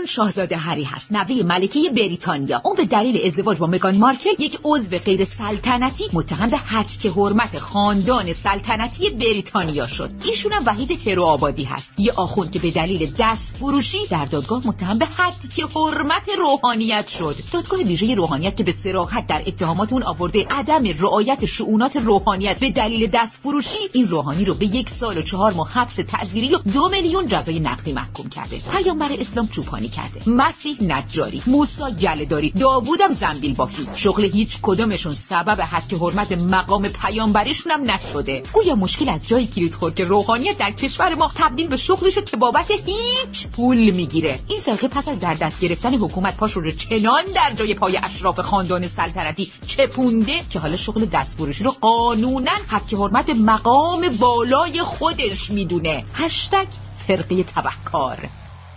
Speaker 20: شاهزاده هری هست، نوه ملکه بریتانیا. اون به دلیل ازدواج با مگان مارکل، یک عضو غیر سلطنتی، متهم به هتک حرمت خاندان سلطنتی بریتانیا شد. ایشون هم وحید هروآبادی هست، یه آخوند که به دلیل دست فروشی در دادگاه متهم به هتک حرمت روحانیت شد. دادگاه ویژه روحانیت که به صراحت در اتهامات اون آورده عدم رعایت شؤونات روحانیت به دلیل دست فروشی، این روحانی رو به یک سال و چهار ماه حبس تعزیری و دو میلیون جزای نقدی محکوم کرده. پیامبر اسلام چوپانی کرده، مسیح نجاری، موسی گله‌داری، داوودم زنبیل بافی. شغل هیچ کدومشون سبب هتک حرمت مقام پیامبریشون هم نشده. گویا مشکل از جایی کلید خورد که روحانیت در کشور ما تبدیل به شغلی شد که بابت هیچ پول میگیره. این فرقه پس از در دست گرفتن حکومت پاش رو چنان در جای پای اشراف خاندان سلطنتی چپونده که حالا شغل دستفروشی رو قانونا هتک حرمت مقام بالای خودش میدونه. هشتگ فرقه تبهکار.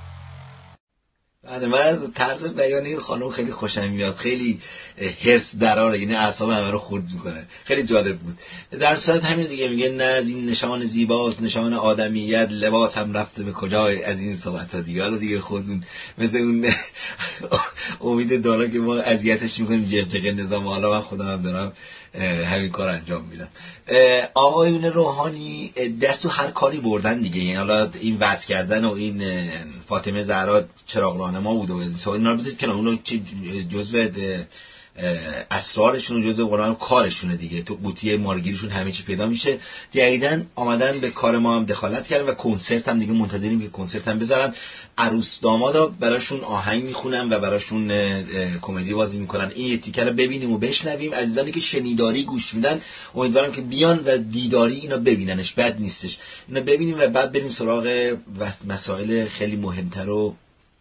Speaker 2: بله، من طرز بیان این خانم خیلی خوشم میاد، خیلی هرس دراره، یعنی اعصاب همه رو خورد میکنه. خیلی جالب بود. در صورت همین دیگه میگه نه از این نشان زیباست، نشان آدمیت، لباس هم رفته به کجا، از این صحبت ها دیگه. حالا دیگه خودتون مثل اون امید دارا که ما اذیتش میکنیم جغجغه نظام، حالا من خودم هم دارم همین کار انجام میدن. آقایون روحانی دستو هر کاری بردن دیگه، یعنی حالا این وعظ کردن و این فاطمه زهرا چراغ راهنما بود و اینا رو بذارید کنار، اون جزء اسرارشون و جزء قرآن کارشونه دیگه. تو قوطی مارگیریشون همه چی پیدا میشه. جدیدن آمدن به کار ما هم دخالت کردن و کنسرت هم دیگه منتظریم که کنسرت هم بذارن. عروس دامادا براشون آهنگ میخونن و براشون کمدی بازی میکنن. این یه تیکه رو ببینیم و بشنویم. عزیزانی که شنیداری گوش میدن امیدوارم که بیان و دیداری اینا ببیننش، بد نیستش. اینا ببینیم و بعد بریم سراغ مسائل خیلی مهمتر و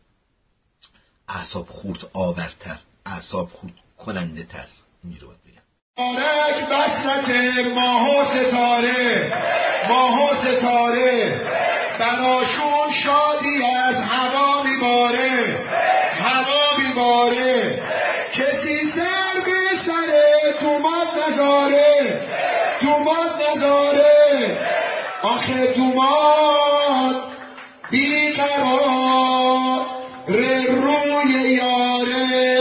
Speaker 2: اعصاب خورد آورتر، اعصاب خورد کننده تر. اینجوری باید بگم.
Speaker 21: مبارک بسمت ماه و ستاره، ماه و ستاره براشون شادی از هوا میباره، هوا میباره. کسی سر به سر دوماد نذاره، دوماد نذاره. آخه دوماد بیقرار روی یاره.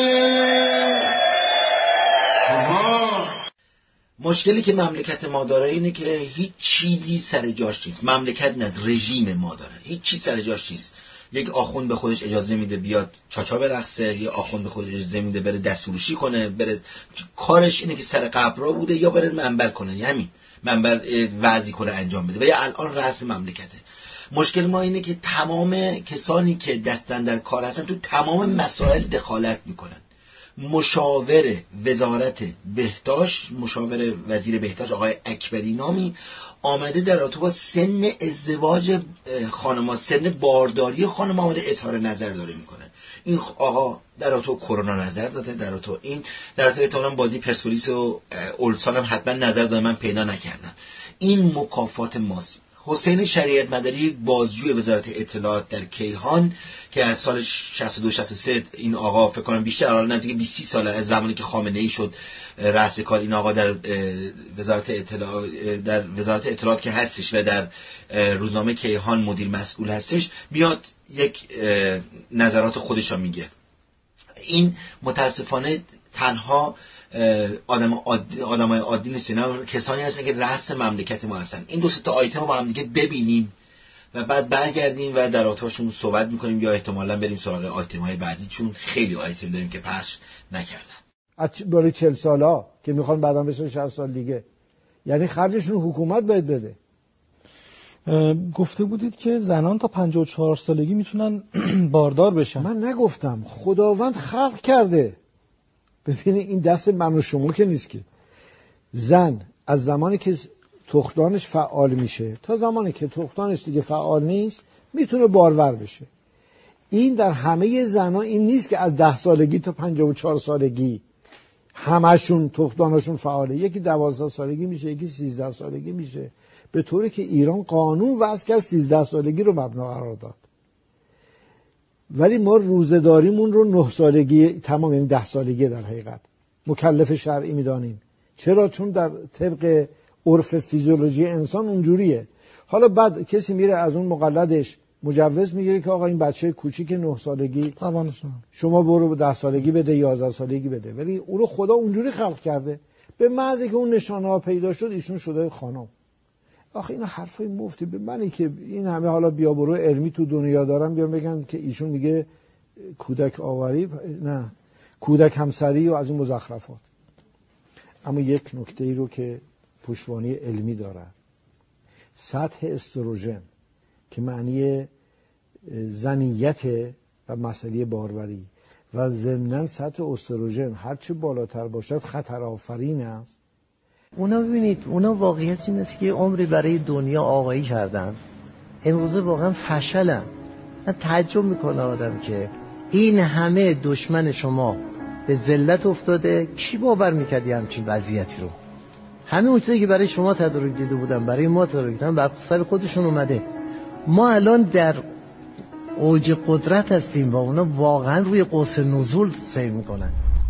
Speaker 2: مشکلی که مملکت ما داره اینه که هیچ چیزی سر جاش نیست. مملکت نه، رژیم ما داره، هیچ چیز سر جاش نیست. یک آخوند به خودش اجازه میده بیاد چاچا برقصه، یا آخوند به خودش اجازه میده بره دستفروشی کنه، بره کارش اینه که سر قبرا بوده یا بره منبر کنه، یعنی همین منبر وعظی کنه انجام بده و یا الان رأس مملکته. مشکل ما اینه که تمام کسانی که دستن در کار هستن تو تمام مسائل دخالت میکنن. مشاور وزارت بهداشت، مشاور وزیر بهداشت آقای اکبری نامی آمده در رابطه با سن ازدواج خانم‌ها، سن بارداری خانم‌ها آمده اظهار نظر داره میکنه. این آقا در رابطه با کرونا نظر داده، در رابطه این در رابطه احتمالاً بازی پرسپولیس و اولسان هم حتما نظر داده، من پیدا نکردم. این مکافات ماست. حسین شریعت مداری بازجوی وزارت اطلاعات در کیهان که از سال شصت و دو شصت و سه این آقا فکر کنم بیشتر الان نزدیک بیست ساله از زمانی که خامنه ای شد رئیس کار، این آقا در وزارت اطلاعات در وزارت اطلاعات که هستش و در روزنامه کیهان مدیر مسئول هستش، میاد یک نظرات خودش رو میگه. این متاسفانه تنها آدم عادی آدمای عادی نیستن، کسانی هستن که رأس مملکت ما هستن. این دو سه تا آیتم رو با هم دیگه ببینیم و بعد برگردیم و در رابطه‌شون صحبت میکنیم یا احتمالاً بریم سراغ آیتم‌های بعدی، چون خیلی آیتم داریم که پخش نکردن.
Speaker 9: از برای چهل سالا که میخوان بعداً بشه شصت سال دیگه، یعنی خرجشون حکومت باید بده.
Speaker 17: گفته بودید که زنان تا پنجاه و چهار سالگی میتونن باردار بشن.
Speaker 9: من نگفتم، خداوند خلق کرده. ببینید این دست من و شما که نیست که. زن از زمانی که تخمدانش فعال میشه تا زمانی که تخمدانش دیگه فعال نیست میتونه بارور بشه. این در همه زنها این نیست که از ده سالگی تا پنجاه و چهار سالگی همشون تخمدانشون فعاله. یکی دوازده سالگی میشه، یکی سیزده سالگی میشه، به طوری که ایران قانون وضع کرد سیزده سالگی رو مبنا قرار داد. ولی ما روزه‌داریمون رو نه سالگی تمام، یعنی ده سالگی در حقیقت مکلف شرعی میدانیم. چرا؟ چون در طبق عرف فیزیولوژی انسان اونجوریه. حالا بعد کسی میره از اون مقلدش مجوز میگیره که آقا این بچه کوچیک نه سالگی شما برو به ده سالگی بده، یازده سالگی بده، ولی اون رو خدا اونجوری خلق کرده به محض که اون نشانه ها پیدا شد ایشون شده خانم. آخه اینا حرفای مفتی. به منی که این همه حالا بیا برو علمی تو دنیا دارم بیان بگن که ایشون میگه کودک آوری، نه کودک همسری و از این مزخرفات. اما یک نکته ای رو که پشتوانه علمی داره، سطح استروژن که معنی زنیت و مسئله باروری و ضمناً سطح استروژن هرچه بالاتر باشد خطر آفرین است.
Speaker 1: اونا ببینید، اونا واقعیت این است که عمری برای دنیا آقایی کردن، امروزه واقعا فشلن. من تعجب میکنه آدم که این همه دشمن شما به ذلت افتاده، کی باور میکردی همچین وضعیتی رو؟ همه اون چیزی که برای شما تدارک دیده بودن برای ما تدارک دیدن بر سر خودشون اومده. ما الان در اوج قدرت هستیم و اونا واقعا روی قوس نزول سیر میکنن.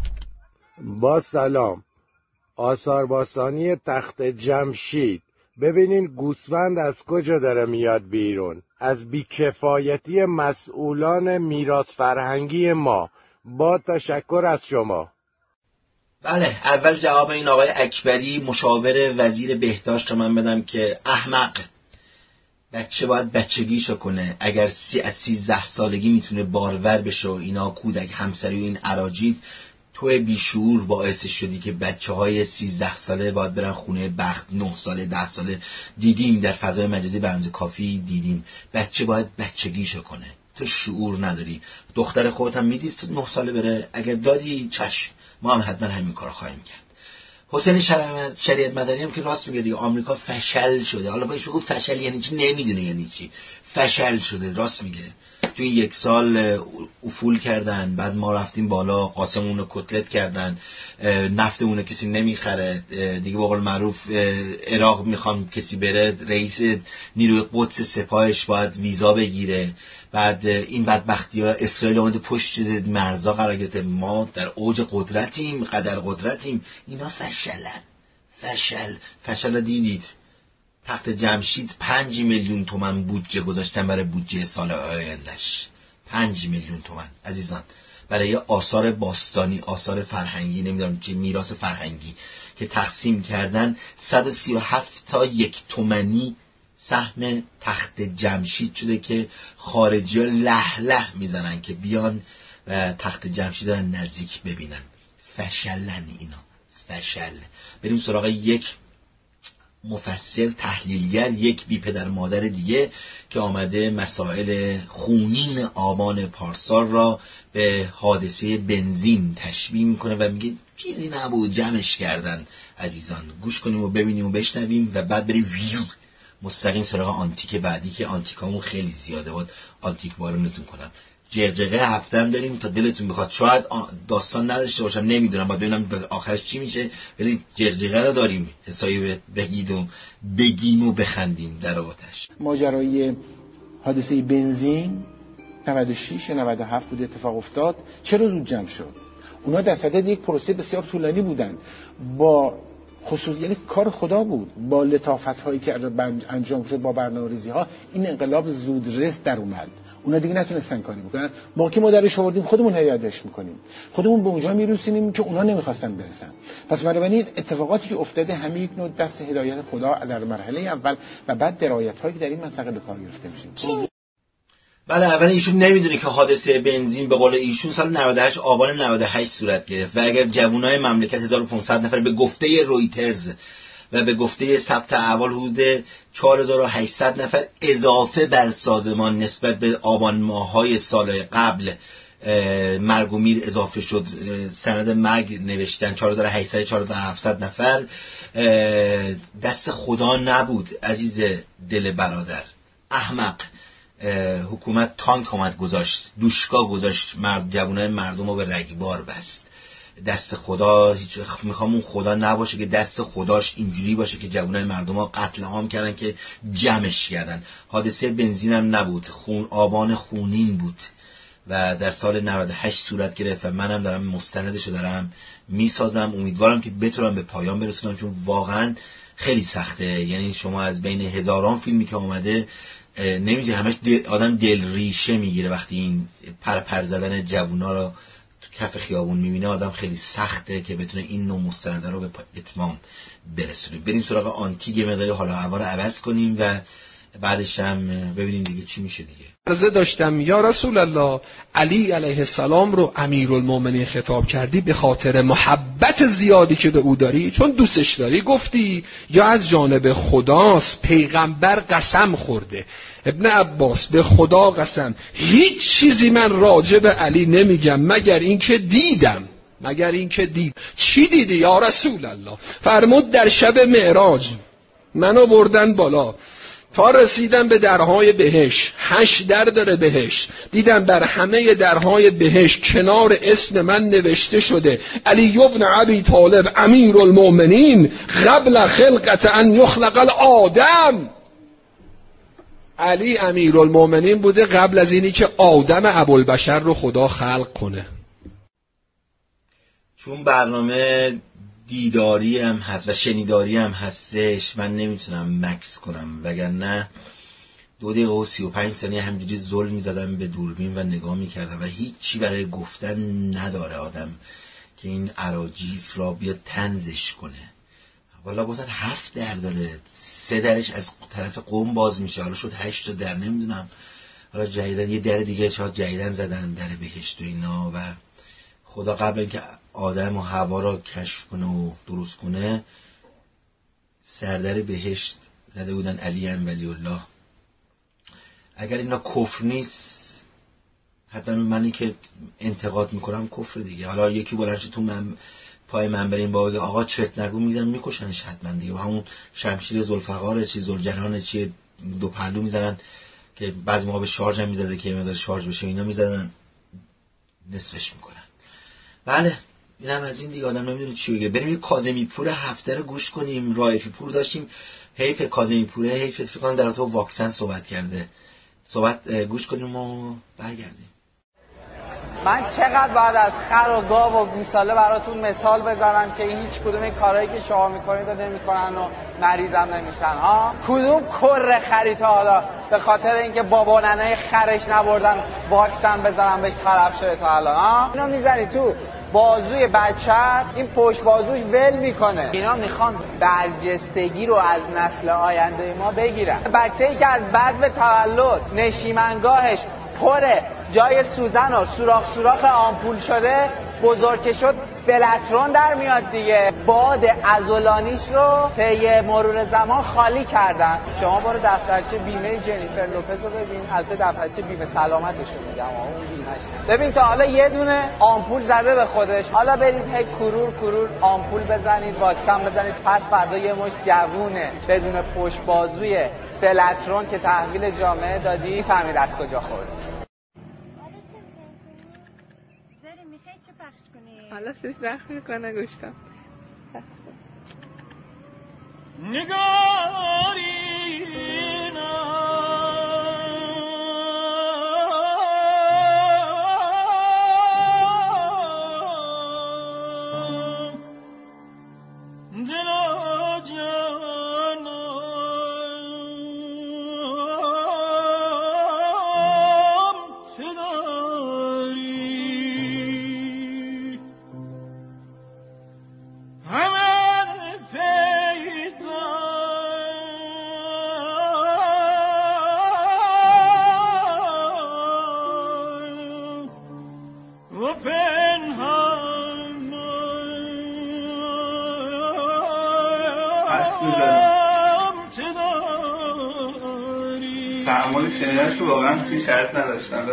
Speaker 9: با سلام، آثار باستانی تخت جمشید. ببینین گوسفند از کجا داره میاد بیرون؟ از بیکفایتی مسئولان میراث فرهنگی ما. با تشکر از شما.
Speaker 2: بله، اول جواب این آقای اکبری مشاور وزیر بهداشت رو من بدم که احمق. بچه باید بچگیشو کنه. اگر سی از سیزده سالگی میتونه بارور بشه و اینا کودک همسری و این اراجیف، توی بیشعور باعث شدی که بچه های سیزده ساله باید برن خونه بخت. نه ساله ده ساله دیدیم در فضای مجازی به اندازه کافی دیدیم. بچه باید بچگیشو کنه. تو شعور نداری. دختر خودت هم میدید نه ساله بره، اگر دادی چشم، ما هم حتما همین کار خواهیم کرد. حسین شریعت مدنی هم که راست میگه دیگه، آمریکا فشل شده. حالا باید بگو فشل یعنی چی، نمیدونه یعنی چی. فشل شده، راست میگه. تو این یک سال افول کردن، بعد ما رفتیم بالا، قاسمون رو کتلت کردن، نفتمون رو کسی نمیخره دیگه. به قول معروف عراق میخوام کسی بره، رئیس نیروی قدس سپاهش باید ویزا بگیره. بعد این بدبختی ها اسرائیل اومده پشت مرزا قرار گرفته. ما در اوج قدرتیم، قدر قدرتیم. اینا فشلن. فشل فشل دیدید. تخت جمشید پنج میلیون تومن بودجه گذاشتن برای بودجه سال آیندهش. پنج میلیون تومن عزیزان، برای آثار باستانی، آثار فرهنگی، نمیدونم که میراث فرهنگی که تقسیم کردن. صد و سی و هفت تا یک تومنی سهم تخت جمشید شده که خارجی ها له له میزنن که بیان و تخت جمشید رو نزدیک ببینن. فشلن اینا، فشل. بریم سراغ یک مفسر تحلیلگر، یک بی پدر مادر دیگه که آمده مسائل خونین آبان پارسال را به حادثه بنزین تشبیه میکنه و میگه چیزی نبود، جمعش کردن. عزیزان گوش کنیم و ببینیم و بشنویم و بعد بریم ویو مستقیم سراغ آنتیک بعدی که آنتیکامون خیلی زیاده بود. آنتیک بارونتون کنم. جرجقه هفته هم داریم تا دلتون بخواد. شاید داستان نداشته باشم، نمیدونم، باید ببینم آخرش چی میشه، ولی جرجقه رو داریم. حسابی بگید و بگیم و بخندیم در آتش.
Speaker 22: ماجرای حادثه بنزین نود و شش یا نود و هفت بود اتفاق افتاد. چرا زود جمع شد؟ اونا در صدد یک پروسه بسیار طولانی بودن، با خصوصیت کار خدا بود، با لطافت هایی که انجام شد، با برنامه‌ریزی ها این انقلاب زودرس در اومد. اونا دیگه نتونستن کاری بکنن. ما که ما درش آوردیم خودمون هدایتش میکنیم، خودمون به اونجا میرسونیم که اونا نمیخواستن برسن. پس بنابراین اتفاقاتی که افتاده همه یک نوع دست هدایت خدا در مرحله اول و بعد درایت هایی که در این منطقه به کار گرفته میشه.
Speaker 2: بله، اول ایشون نمیدونه که حادثه بنزین به قول ایشون سال نود و هشت آبان نود و هشت صورت گرفت و اگر جوانای مملکت هزار و پانصد نفر به گفته رویترز و به گفته ثبت احوال حدود چهار هزار و هشتصد نفر اضافه بر سازمان نسبت به آبان ماه‌های سال قبل مرگ و میر اضافه شد، سند مرگ نوشتن چهار هزار و هشتصد چهار هزار و هفتصد نفر. دست خدا نبود عزیز دل برادر. احمق. حکومت تانک اومد گذاشت، دوشکا گذاشت، مرد جوانای مردم رو به رگبار بست. دست خدا هیچ میخوام اون خدا نباشه که دست خداش اینجوری باشه که جوانای مردم ها قتل عام کردن که جمعش کردن. حادثه بنزین هم نبود، خون آبان خونین بود و در سال نود و هشت صورت گرفت و منم دارم مستندشو دارم میسازم. امیدوارم که بتونم به پایان برسونم چون واقعا خیلی سخته. یعنی شما از بین هزاران فیلمی که اومده نمیشه همش دل آدم دل ریشه میگیره وقتی این پر پر زدن جوونا رو تو کف خیابون میبینه. آدم خیلی سخته که بتونه این نوع مستنده رو به اتمام برسونه. بریم سراغ آنتیگ مقداری حالا هوا رو عوض کنیم و بعدش هم ببینیم دیگه چی میشه دیگه.
Speaker 3: عرضه داشتم یا رسول الله، علی علیه السلام رو امیرالمومنین خطاب کردی به خاطر محبت زیادی که به او داری، چون دوستش داری، گفتی یا از جانب خداست، پیغمبر قسم خورده. ابن عباس به خدا قسم هیچ چیزی من راجع به علی نمیگم مگر اینکه دیدم. مگر اینکه دید. چی دیدی یا رسول الله؟ فرمود در شب معراج منو بردن بالا تا رسیدم به درهای بهشت. هشت در داره بهشت. دیدم بر همه درهای بهشت کنار اسم من نوشته شده علی ابن ابی طالب امیرالمومنین قبل خلقت ان یخلق الآدم. علی امیرالمومنین بوده قبل از اینی که آدم ابوالبشر رو خدا خلق کنه.
Speaker 2: چون برنامه دیداری هم هست و شنیداری هم هستش من نمیتونم مکس کنم، وگرنه دو دقیقه و سی و پنج ثانیه همجوری زل میزدم به دوربین و نگاه میکردم و هیچی برای گفتن نداره آدم که این اراجیف را بیاد تنزش کنه. والا گفتن هفت در داره، سه درش از طرف قوم باز میشه، حالا شد هشت در، نمیدونم حالا جدیدن یه در دیگه شاید جدیدن زدن در بهشت و اینا. و خدا قبل اینکه آدم و هوا را کشف کنه و درست کنه سردر بهشت زده بودن علی ام ولی الله. اگر اینا کفر نیست حتی منی که انتقاد میکنم کفر دیگه. حالا یکی بلند شد تو من پای منبر این بابا آقا چرت نگو میذارن میکشنش حتما دیگه، و همون شمشیر ذوالفقار چی ذوالجلال چی دو پهلو میزنن که بعضی موقع به شارژ هم میزده که مقدار شارژ بشه اینا میزدن نصفش میکنن. بله اینم از این دیگه، آدم نمیدونه چی بگه. بریم یه کاظمی پور هفته رو گوش کنیم. رائفی پور داشتیم، حیف کاظمی پوره، حیف فکر کنم در تو واکسن صحبت کرده. صحبت گوش کنیم و برگردیم.
Speaker 5: من چقدر باید از خر و گاو و گوساله براتون مثال بزنم که هیچ کدوم این کارهایی که شما میکنید و نمیکنن و مریضم نمیشن ها؟ کدوم کر خری تا حالا به خاطر اینکه بابا ننه خرش نبردن واکسن بزنن بهش طرف شده تا الان ها؟ اینو میزنی تو بازوی بچه، این پشت بازوش ول میکنه. اینا میخوان برجستگی رو از نسل آینده ما بگیرن. بچه‌ای که از بعد به تولد نشیمنگاهش پره، جای سوزن و سوراخ سوراخ آمپول شده، بزرگ شد بلترون در میاد دیگه. باد عضلانیش رو طی مرور زمان خالی کردن. شما برو دفترچه بیمه جنیفر لوپز رو ببین، البته دفترچه بیمه سلامتش رو میگم، اون بیمه‌ش ببین تا حالا یه دونه آمپول زده به خودش. حالا برید هی کرور کرور آمپول بزنید، واکسن بزنید، پس فردا یه مش جوونه بدون پشت بازوی بلترون که تحویل جامعه دادی فهمید از کجا خورد.
Speaker 23: حالا سیش بخش میکنه گوش کن.
Speaker 12: نگارینا دلا جانا
Speaker 24: تعامل شنیدنش رو واقعا توی شرط نداشتم.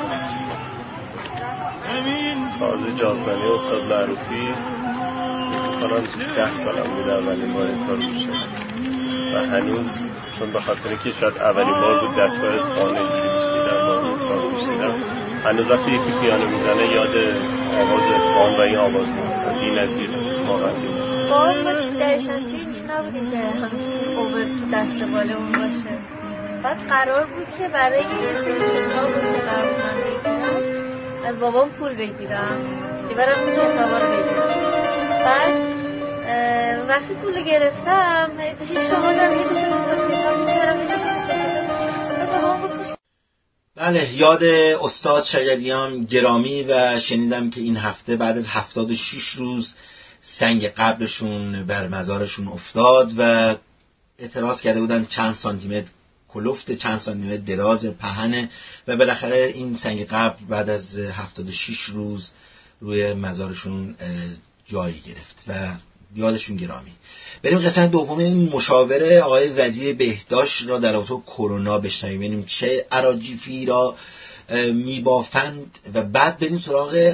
Speaker 24: ساز جانزنی استاد معروفی
Speaker 6: کنم ده سالم بوده اولین بار این کار گوش دادم و هنوز چون به خاطر که شاید اولین بار بود دستگاه اصفهان اینجوری گوش دیدم با این ساز گوش دیدم، هنوز وقتی یکی پیانو میزنه یاد آواز اصفهان و این آواز میفتم. بی‌نظیره واقعا بی‌نظیره.
Speaker 7: باید درش هستی اینجوری نبودیم که همین اوور تو دست بالمون باشه. بعد قرار بود که برای یه سری کتاب رو که قرار بودم بگیرم از بابام پول بگیرم که برم این کتابا رو بگیرم. بعد وقتی پول گرفتم هیچ شمالم یه داشتم حساب کتاب می‌کردم، یه داشتم حساب کتاب. بعد بابام گفت
Speaker 2: بله، یاد استاد شجریان گرامی و شنیدم که این هفته بعد از هفتاد و شش روز سنگ قبرشون بر مزارشون افتاد و اعتراض کرده بودن چند سانتیمتر کلفت، چند سانتیمتر دراز پهنه و بالاخره این سنگ قبر بعد از هفتاد و شش روز روی مزارشون جایی گرفت و یادشون گرامی. بریم قسمت دوم این مشاوره آقای وزیر بهداشت را در رابطه با کرونا بشنویم، ببینیم چه اراجیفی را میبافند و بعد بریم سراغ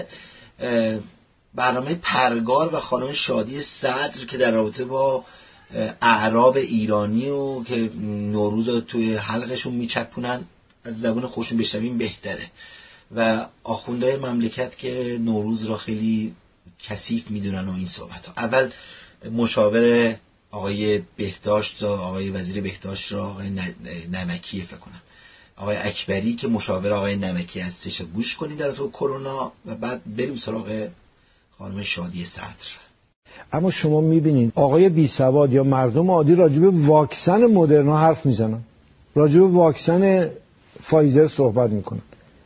Speaker 2: برنامه پرگار و خانم شادی صدر که در رابطه با اعراب ایرانی و که نوروز رو توی حلقشون میچپونن از زبون خودشون بشنویم بهتره و آخوندهای مملکت که نوروز را خیلی کثیف میدونن و این صحبت ها. اول مشاور آقای بهداشت و آقای وزیر بهداشت را آقای نمکی فکر کنم آقای اکبری که مشاور آقای نمکی هستش گوش کنید در تو کرونا و بعد بریم سراغ خانم شادی صدر.
Speaker 9: اما شما میبینید آقای بی سواد یا مردم عادی راجب واکسن مدرنا حرف میزنن، راجب واکسن فایزر صحبت میکنن.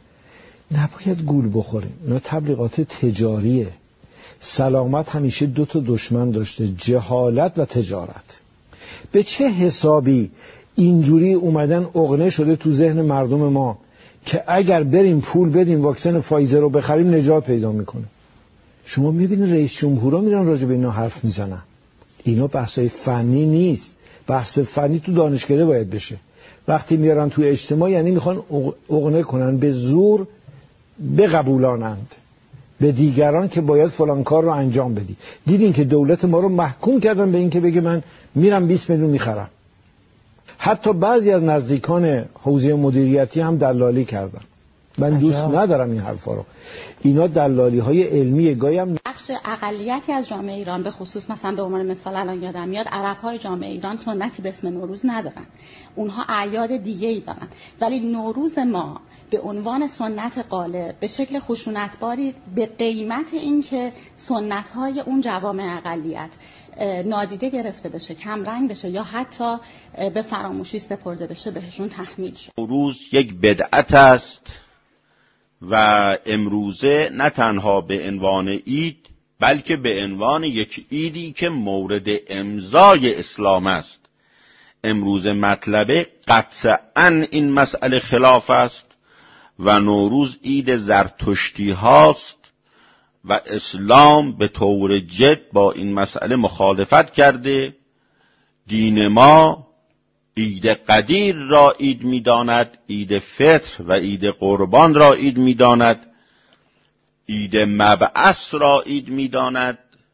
Speaker 9: نباید گول بخوریم، اینا تبلیغات تجاریه. سلامت همیشه دو تا دشمن داشته، جهالت و تجارت. به چه حسابی اینجوری اومدن عقنه شده تو ذهن مردم ما که اگر بریم پول بدیم واکسن فایزر رو بخریم نجات پیدا میکنه؟ شما میبینید رئیس جمهورا میرن راجع به اینا حرف میزنن. اینا بحثای فنی نیست، بحث فنی تو دانشکده باید بشه. وقتی میارن تو اجتماع یعنی میخوان عقنه کنن، به زور بقبولانند به دیگران که باید فلان کار رو انجام بدی. دیدین که دولت ما رو محکوم کردن به این که بگه من میرم بیست میلیون میخرم. حتی بعضی از نزدیکان حوزه مدیریتی هم دلالی کردن. من دوست ندارم این حرفا رو. اینا دلالی های علمی گاهی هم
Speaker 8: بخش اقلیتی از جامعه ایران به خصوص مثلا به عنوان مثال الان یادم میاد عرب های جامعه ایران سنتی به اسم نوروز ندارن. اونها اعیاد دیگه ای دارن. ولی نوروز ما به عنوان سنت غالب به شکل خشونتباری به قیمت اینکه سنت های اون جوامع اقلیت نادیده گرفته بشه، کم رنگ بشه یا حتی به فراموشی سپرده بشه بهشون تحمیل شد.
Speaker 10: نوروز یک بدعت است و امروزه نه تنها به عنوان عید بلکه به عنوان یک عیدی که مورد امضای اسلام است. امروز مطلب قطعاً این مسئله خلاف است و نوروز عید زرتشتی هاست و اسلام به طور جد با این مسئله مخالفت کرده. دین ما عید قدیر را عید می‌داند، عید فطر و عید قربان را عید می‌داند، عید مبعث را عید می‌داند،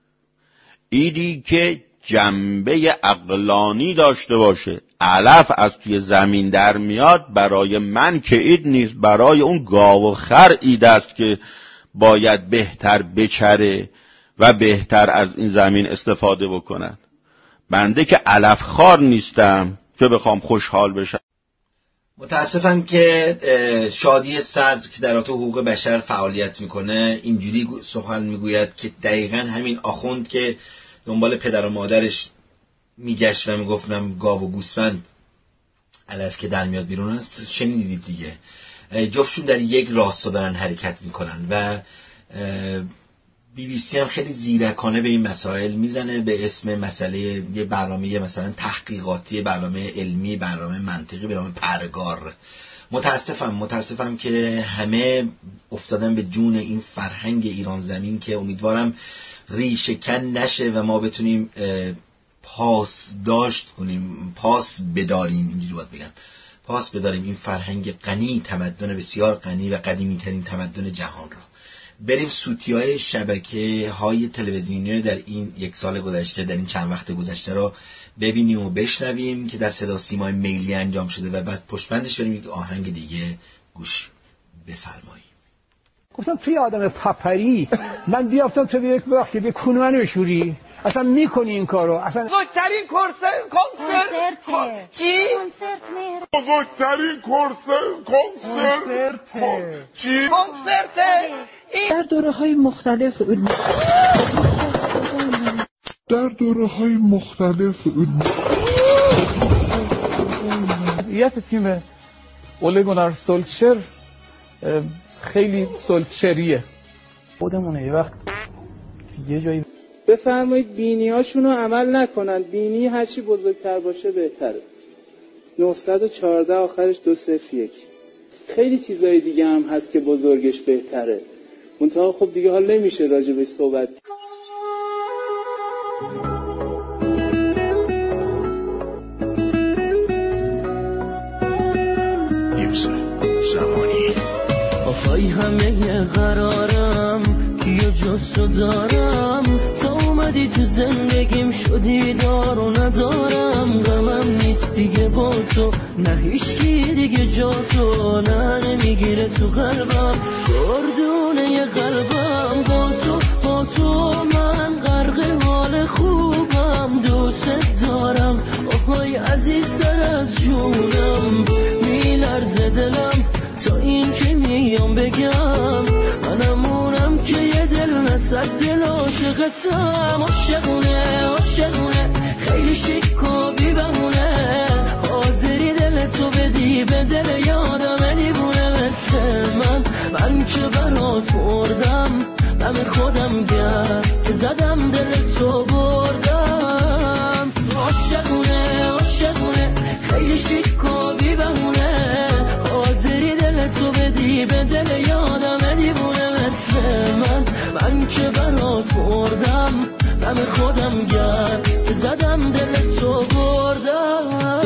Speaker 10: عیدی که جنبه عقلانی داشته باشه. علف از توی زمین در میاد، برای من که عید نیست، برای اون گاو و خر عید است که باید بهتر بچره و بهتر از این زمین استفاده بکنن. بنده که علف خار نیستم که بخوام خوشحال بشم.
Speaker 2: متاسفم که شادی صدر که در حوزه حقوق بشر فعالیت میکنه اینجوری سخن میگوید که دقیقاً همین آخوند که دنبال پدر و مادرش میگشت و میگفتم گاو و گوسفند علف که در میاد بیرون است. شنیدید دیگه، جفتشون در یک راستا دارن حرکت میکنن و بی بی سی هم خیلی زیرکانه به این مسائل میزنه به اسم مسئله یه برنامه مثلا تحقیقاتی، برنامه علمی، برنامه منطقی، برنامه پرگار. متاسفم متاسفم که همه افتادن به جون این فرهنگ ایران زمین که امیدوارم ریشه کن نشه و ما بتونیم پاس داشت کنیم، پاس بداریم، اینجوری باید بگم، پاس بداریم این فرهنگ غنی، تمدن بسیار غنی و قدیمی ترین تمدن جهان را. بریم سوتی‌های شبکه‌های تلویزیونی در این یک سال گذشته، در این چند وقت گذشته رو ببینیم و بشنویم که در صدا سیمای میلی انجام شده و بعد پشتبندش بریم یک آهنگ دیگه گوش بفرماییم.
Speaker 4: گفتم توی آدم پپری من بیافتم تو یک وقت که به کونه منو بشوری اصلا میکنی این کارو اصلا
Speaker 12: بزرگترین کنسرت کنسرت چی؟ بزرگترین کنسرت کنسرت چی؟ کنسرت
Speaker 11: در دوره های مختلف
Speaker 13: در دوره های مختلف
Speaker 4: یه تیم اوله گونار سولشر خیلی سولشریه خودمونه یه وقت یه جایی
Speaker 14: بفرمایید بینی هاشونو عمل نکنن. بینی هرچی بزرگتر باشه بهتره. نهصد و چهارده آخرش دو صفر یک. خیلی چیزای دیگه هم هست که بزرگش بهتره، منتها خب دیگه حال نمیشه راجبش صحبت.
Speaker 12: آخای همه قرارم کیو جستو دارم، تا اومدی تو زندگیم شدی دار و ندارم. غمم نیست دیگه با تو، نه هیچکی دیگه جا تو، نه نمیگیره تو قلبم گردونه قلبم. با تو با تو من غرق حال خوبم، دوست دارم آهای عزیزتر از جونم. میلرزه دلم تا این که میام بگم، منمونم که یه دل نصد دل عاشقتم. عاشقونه عاشقونه خیلی شیک و بی بهونه، حاضری دل تو بدی به دل یادم دیوونه مثل من. من که برات مردم دم خودم گرد که زدم دل تو بردم. عاشقونه عاشقونه خیلی شیک و بی بهونه، حاضری دل تو بدی به دل یادم دیوونه مثل من. من که برات مردم دم خودم گرد که زدم دل تو بردم.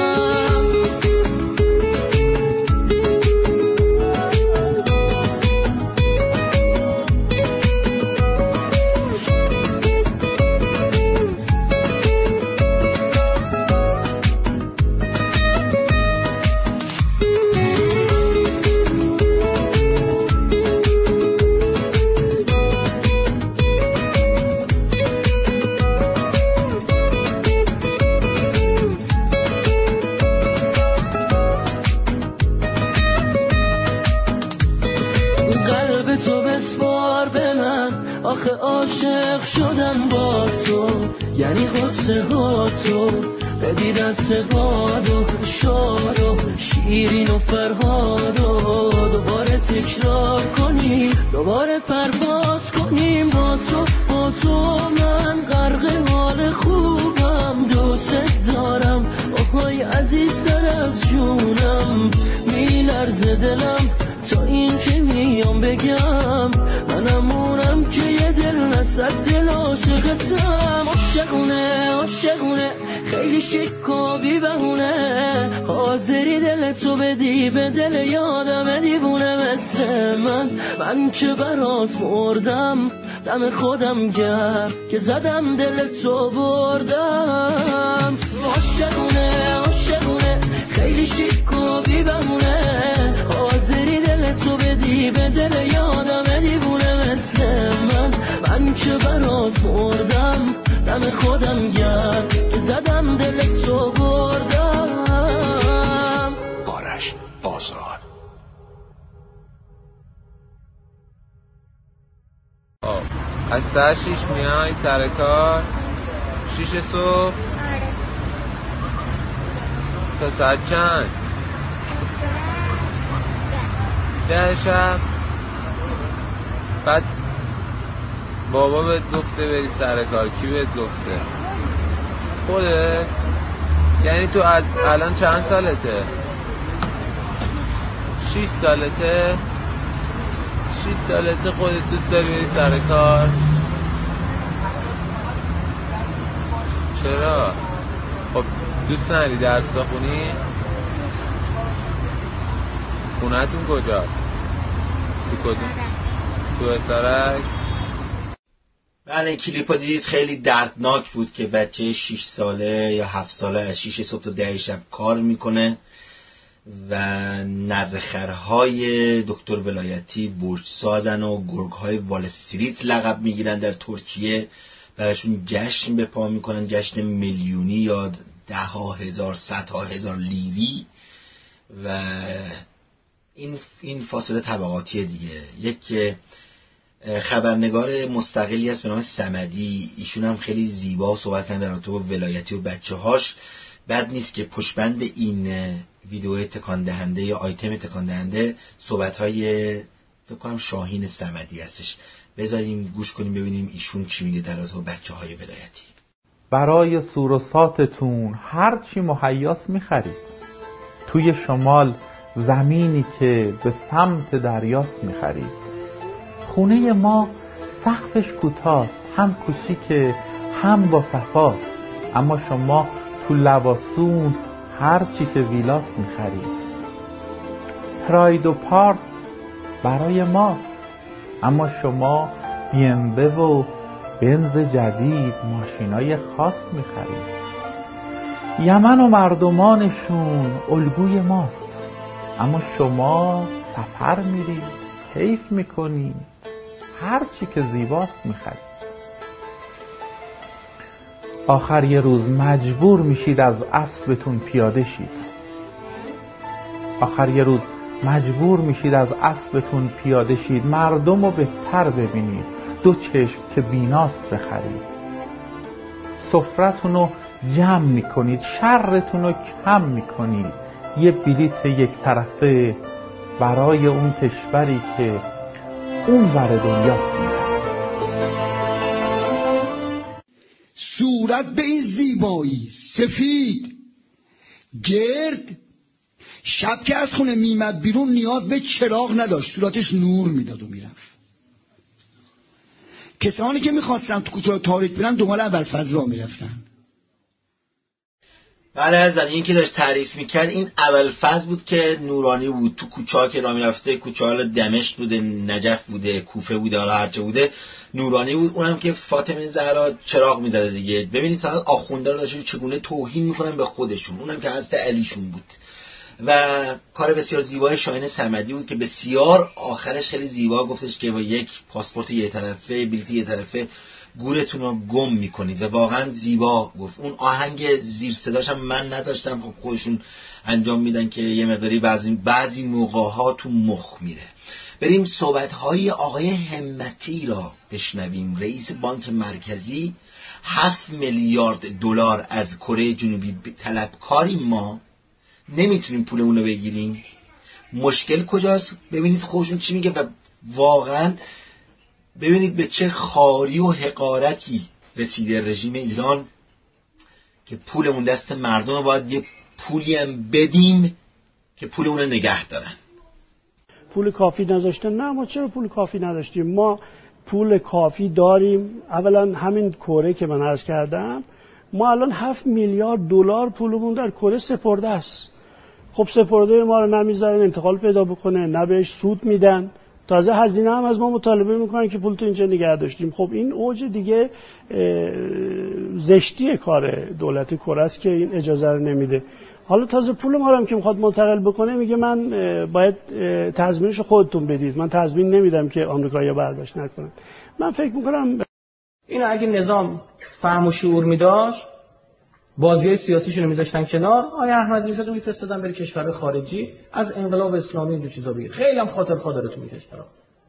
Speaker 12: آخه عاشق شدم با تو یعنی قصه ها تو، بدی دست باد و شاد و شیرین و فرهاد و دوباره تکرار کنیم، دوباره پرواز کنیم. با تو با تو من غرق حال خوبم، دوست دارم آهای عزیزتر از جونم. میلرزه دلم تا این که میام بگم، منمونم که یه دل نصد دل عاشقتم. عاشقونه عاشقونه خیلی شیک و بی بهونه، حاضری دل تو بدی به دل یادم دیوونه مثل من. من که برات مردم دم خودم گرد که زدم دل تو بردم. عاشقونه عاشقونه خیلی شیک و بی بهونه، حاضری دل تو بدی به دل یادم دیوونه مثل من. من که برات مردم دم خودم گرد که زدم دل تو بردم.
Speaker 25: آرش آزاد.
Speaker 26: از ساعت شیش میای سر کار؟ شیش صبح؟ تا ساعت چند؟ ده شب؟ بعد بابا بهت گفته بری سر کار. کی بهت گفته؟ خودت؟ یعنی تو از الان چند سالته؟ شیش سالته؟ شیش سالته خودت دوست داری بری سر کار؟ چرا؟ خب دوست نداری درس بخونی؟ خونه‌تون کجاست؟ تو کدوم؟ تو اسارک.
Speaker 2: بله این کلیپ رو دیدید، خیلی دردناک بود که بچه شش ساله یا هفت ساله از شیش صبح تا ده شب کار میکنه و نرخرهای دکتر ولایتی برج سازن و گرگهای وال استریت لقب میگیرن در ترکیه، براشون جشن به پا میکنن، جشن میلیونی یا ده ها هزار صدها هزار لیری. و این این فاصله طبقاتی دیگه. یک خبرنگار مستقلی هست به نام صمدی، ایشون هم خیلی زیبا صحبت کردن در رابطه با ولایتی و بچه هاش. بد نیست که پشتبند این ویدیو تکان دهنده یا آیتم تکان دهنده صحبت های فکر کنم شاهین صمدی هستش. بذاریم گوش کنیم ببینیم ایشون چی میگه در رابطه با بچه های ولایتی.
Speaker 15: برای سوروساتتون هر چی مهیاس میخرید. توی شمال زمینی که به سمت دریاست میخرید. خونه ما سقفش کوتاه، هم کوچیکه هم با صفاست، اما شما تو لواسون هر چی که ویلاس میخرید. پراید و پارت برای ما، اما شما بی ام دبلیو و بنز جدید، ماشینای خاص میخرید. یمن و مردمانشون الگوی ماست، اما شما سفر میرید، کیف میکنید، هر چی که زیباست میخرید. آخر یه روز مجبور میشید از اسبتون پیاده شید. آخر یه روز مجبور میشید از اسبتون پیاده شید، مردم رو بهتر ببینید، دو چشم که بیناست بخرید. سفرتون رو جمع میکنید، شرتون رو کم میکنید، یه بلیت یک طرفه برای اون کشوری که اون ور دنیاست میرید.
Speaker 16: صورت به این زیبایی، سفید گرد، شب که از خونه میمد بیرون نیاز به چراغ نداشت، صورتش نور میداد و میرفت. کسانی که میخواستن تو کوچه تاریک برن دنبال ابوالفضل را میرفتن.
Speaker 2: بله از این که داشت تعریف میکرد این ابوالفضل بود که نورانی بود، تو کوچه ها که را میرفته، کوچه ها دمشق بوده، نجف بوده، کوفه بوده، حالا هرچه بوده نورانی بود. اونم که فاطمه زهرا چراغ میزده دیگه. ببینید تا آخونده رو داشته چگونه توهین میکنن به خودشون، اونم که حضرت علیشون بود. و کار بسیار زیبای شاهین صمدی بود که بسیار آخرش خیلی زیبا گفتش که با یک پاسپورت یه طرفه، بلیط یه طرفه گورتون رو گم میکنید و واقعا زیبا گفت. اون آهنگ زیر صداش هم من نذاشتم، خب خودشون انجام میدن که یه مقداری بعضی بعضی موقع‌ها تو مخ میره. بریم صحبت‌های آقای همتی را بشنویم. رئیس بانک مرکزی هفت میلیارد دلار از کره جنوبی طلبکاریم، ما نمیتونیم پولمون رو بگیریم. مشکل کجاست؟ ببینید خودشون چی میگه و واقعا ببینید به چه خاری و حقارتی رسیده رژیم ایران که پولمون دست مردم باید یه پولی هم بدیم که پولمون رو نگه دارن.
Speaker 18: پول کافی نذاشتن؟ نه، ما چرا پول کافی نداشتیم؟ ما پول کافی داریم. اولا همین کره که من عرض کردم، ما الان هفت میلیارد دلار پولمون در کره سپرده است. خب سپرده ما رو نمیذارن انتقال پیدا بکنه، نه بهش سود میدن، تازه هزینه هم از ما مطالبه میکنن که پول تو اینجا نگه داشتیم. خب این اوج دیگه زشتی کار دولت کره است که این اجازه رو نمیده. حالا تازه پول ما رو هم که میخواد منتقل بکنه میگه من باید تضمینش خودتون بدید، من تضمین نمیدم که آمریکایی‌ها برداشت نکنن. من فکر میکنم
Speaker 19: اینو اگه نظام فهم و شعور میداشت، بازی‌های سیاسیشون رو میذاشتن کنار، آیا احمدی نژاد رو میفرستادن بره کشور خارجی از انقلاب اسلامی اینجور چیزا بگیر. خیلی هم خاطر خاطره تو کشورها.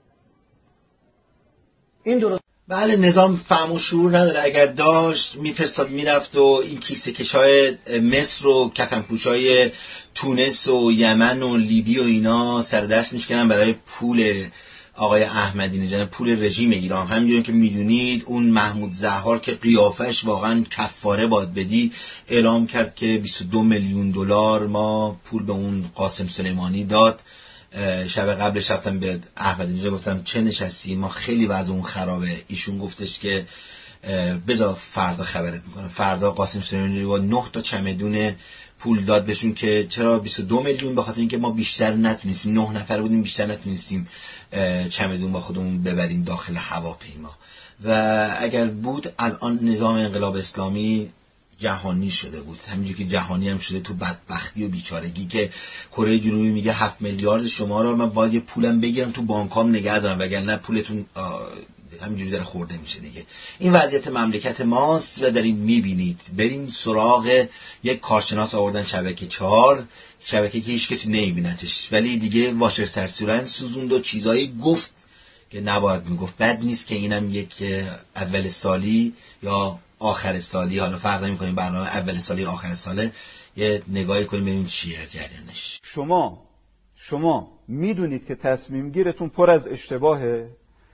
Speaker 19: این درست.
Speaker 2: بله نظام فهم و شعور نداره. اگر داشت میفرستاد میرفت و این کیسه کشای مصر و کفنپوشای تونس و یمن و لیبی و اینا سر دست میشکنن برای پول آقای احمدی نژاد، پول رژیم ایران. همینجوری که میدونید اون محمود زهار که قیافش واقعا کفاره باید بدی، اعلام کرد که بیست و دو میلیون دلار ما پول به اون قاسم سلیمانی داد. شب قبلش رفتم به احمدی نژاد گفتم چه نشستی، ما خیلی وضع اون خرابه. ایشون گفتش که بذار فردا خبرت میکنم. فردا قاسم سلیمانی با نه تا چمدون پول داد بهشون که چرا بیست و دو میلیون، به خاطر اینکه ما بیشتر نتونستیم، نه نفر بودیم، بیشتر نتونستیم چمدون با خودمون ببریم داخل هواپیما. و اگر بود الان نظام انقلاب اسلامی جهانی شده بود، همینجور که جهانی هم شده تو بدبختی و بیچارگی که کره جنوبی میگه هفت میلیارد شما رو من باید یه پولم بگیرم تو بانکام نگه دارم وگرنه پولتون همینجوری داره خورده میشه دیگه. این وضعیت مملکت ماست و دارین میبینید. برین سراغ یک کارشناس آوردن شبکه چهار، شبکه که هیچ کسی نمیبینتش، ولی دیگه واشر سرسولن سوزوند و چیزایی گفت که نباید میگفت. بد نیست که اینم یک اول سالی یا آخر سالی، حالا فرق نمی‌کنه برنامه اول سالی آخر ساله، یه نگاهی کنیم ببینیم چیه جریانش.
Speaker 1: شما شما میدونید که تصمیم گیرتون پر از اشتباهه،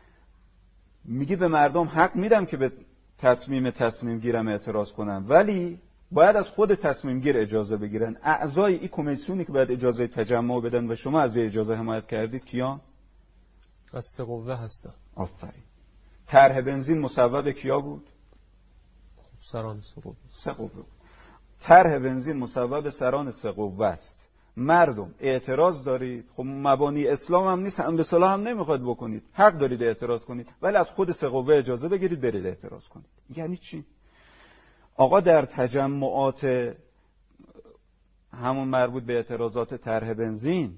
Speaker 1: میگی به مردم حق میدم که به تصمیم تصمیم گیرم اعتراض کنن، ولی باید از خود تصمیم گیر اجازه بگیرن. اعضای این کمیسیونی که باید اجازه تجمع بدن و شما از اجازه حمایت کردید کیان؟
Speaker 3: از سه قوه هستن.
Speaker 1: آفرین. طرح بنزین مصوب کیا بود؟
Speaker 3: سران سه قوه.
Speaker 1: سه قوه بود. طرح بنزین مصوب سران سه قوه است. مردم اعتراض دارید، خب مبانی اسلام هم نیست، هم به صلاح هم نمیخواد بکنید، حق دارید اعتراض کنید، ولی از خود سه قوه اجازه بگیرید برید اعتراض کنید. یعنی چی؟ آقا در تجمعات همون مربوط به اعتراضات طرح بنزین